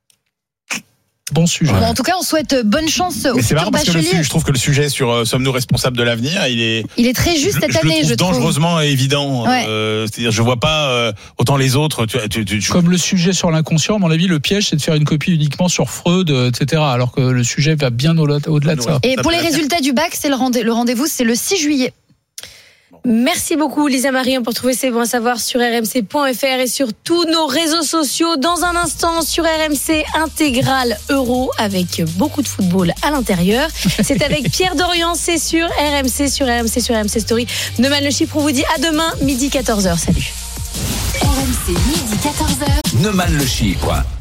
Bon sujet. Bon, en tout cas, on souhaite bonne chance aux Mais c'est futurs marrant parce que le bacheliers. sujet, je trouve que le sujet sur euh, sommes-nous responsables de l'avenir, il est. Il est très juste je, cette je année, le trouve je trouve. dangereusement évident. Ouais. Euh, c'est-à-dire, je vois pas euh, autant les autres. Tu, tu, tu, tu- Comme le sujet sur l'inconscient, à mon avis, le piège, c'est de faire une copie uniquement sur Freud, euh, et cetera. Alors que le sujet va bien au- au-delà de ça. Et pour les résultats du bac, c'est le, rendez- le rendez-vous, c'est le six juillet. Merci beaucoup Lisa Marie. On peut retrouver ces bons à savoir sur r m c point f r et sur tous nos réseaux sociaux. Dans un instant sur R M C intégral Euro avec beaucoup de football à l'intérieur. C'est avec Pierre Dorian, c'est sur R M C, sur R M C, sur R M C Story. Neumann Le Chypre, on vous dit à demain, midi quatorze heures. Salut. R M C, midi quatorze heures. Neumann Le Chypre.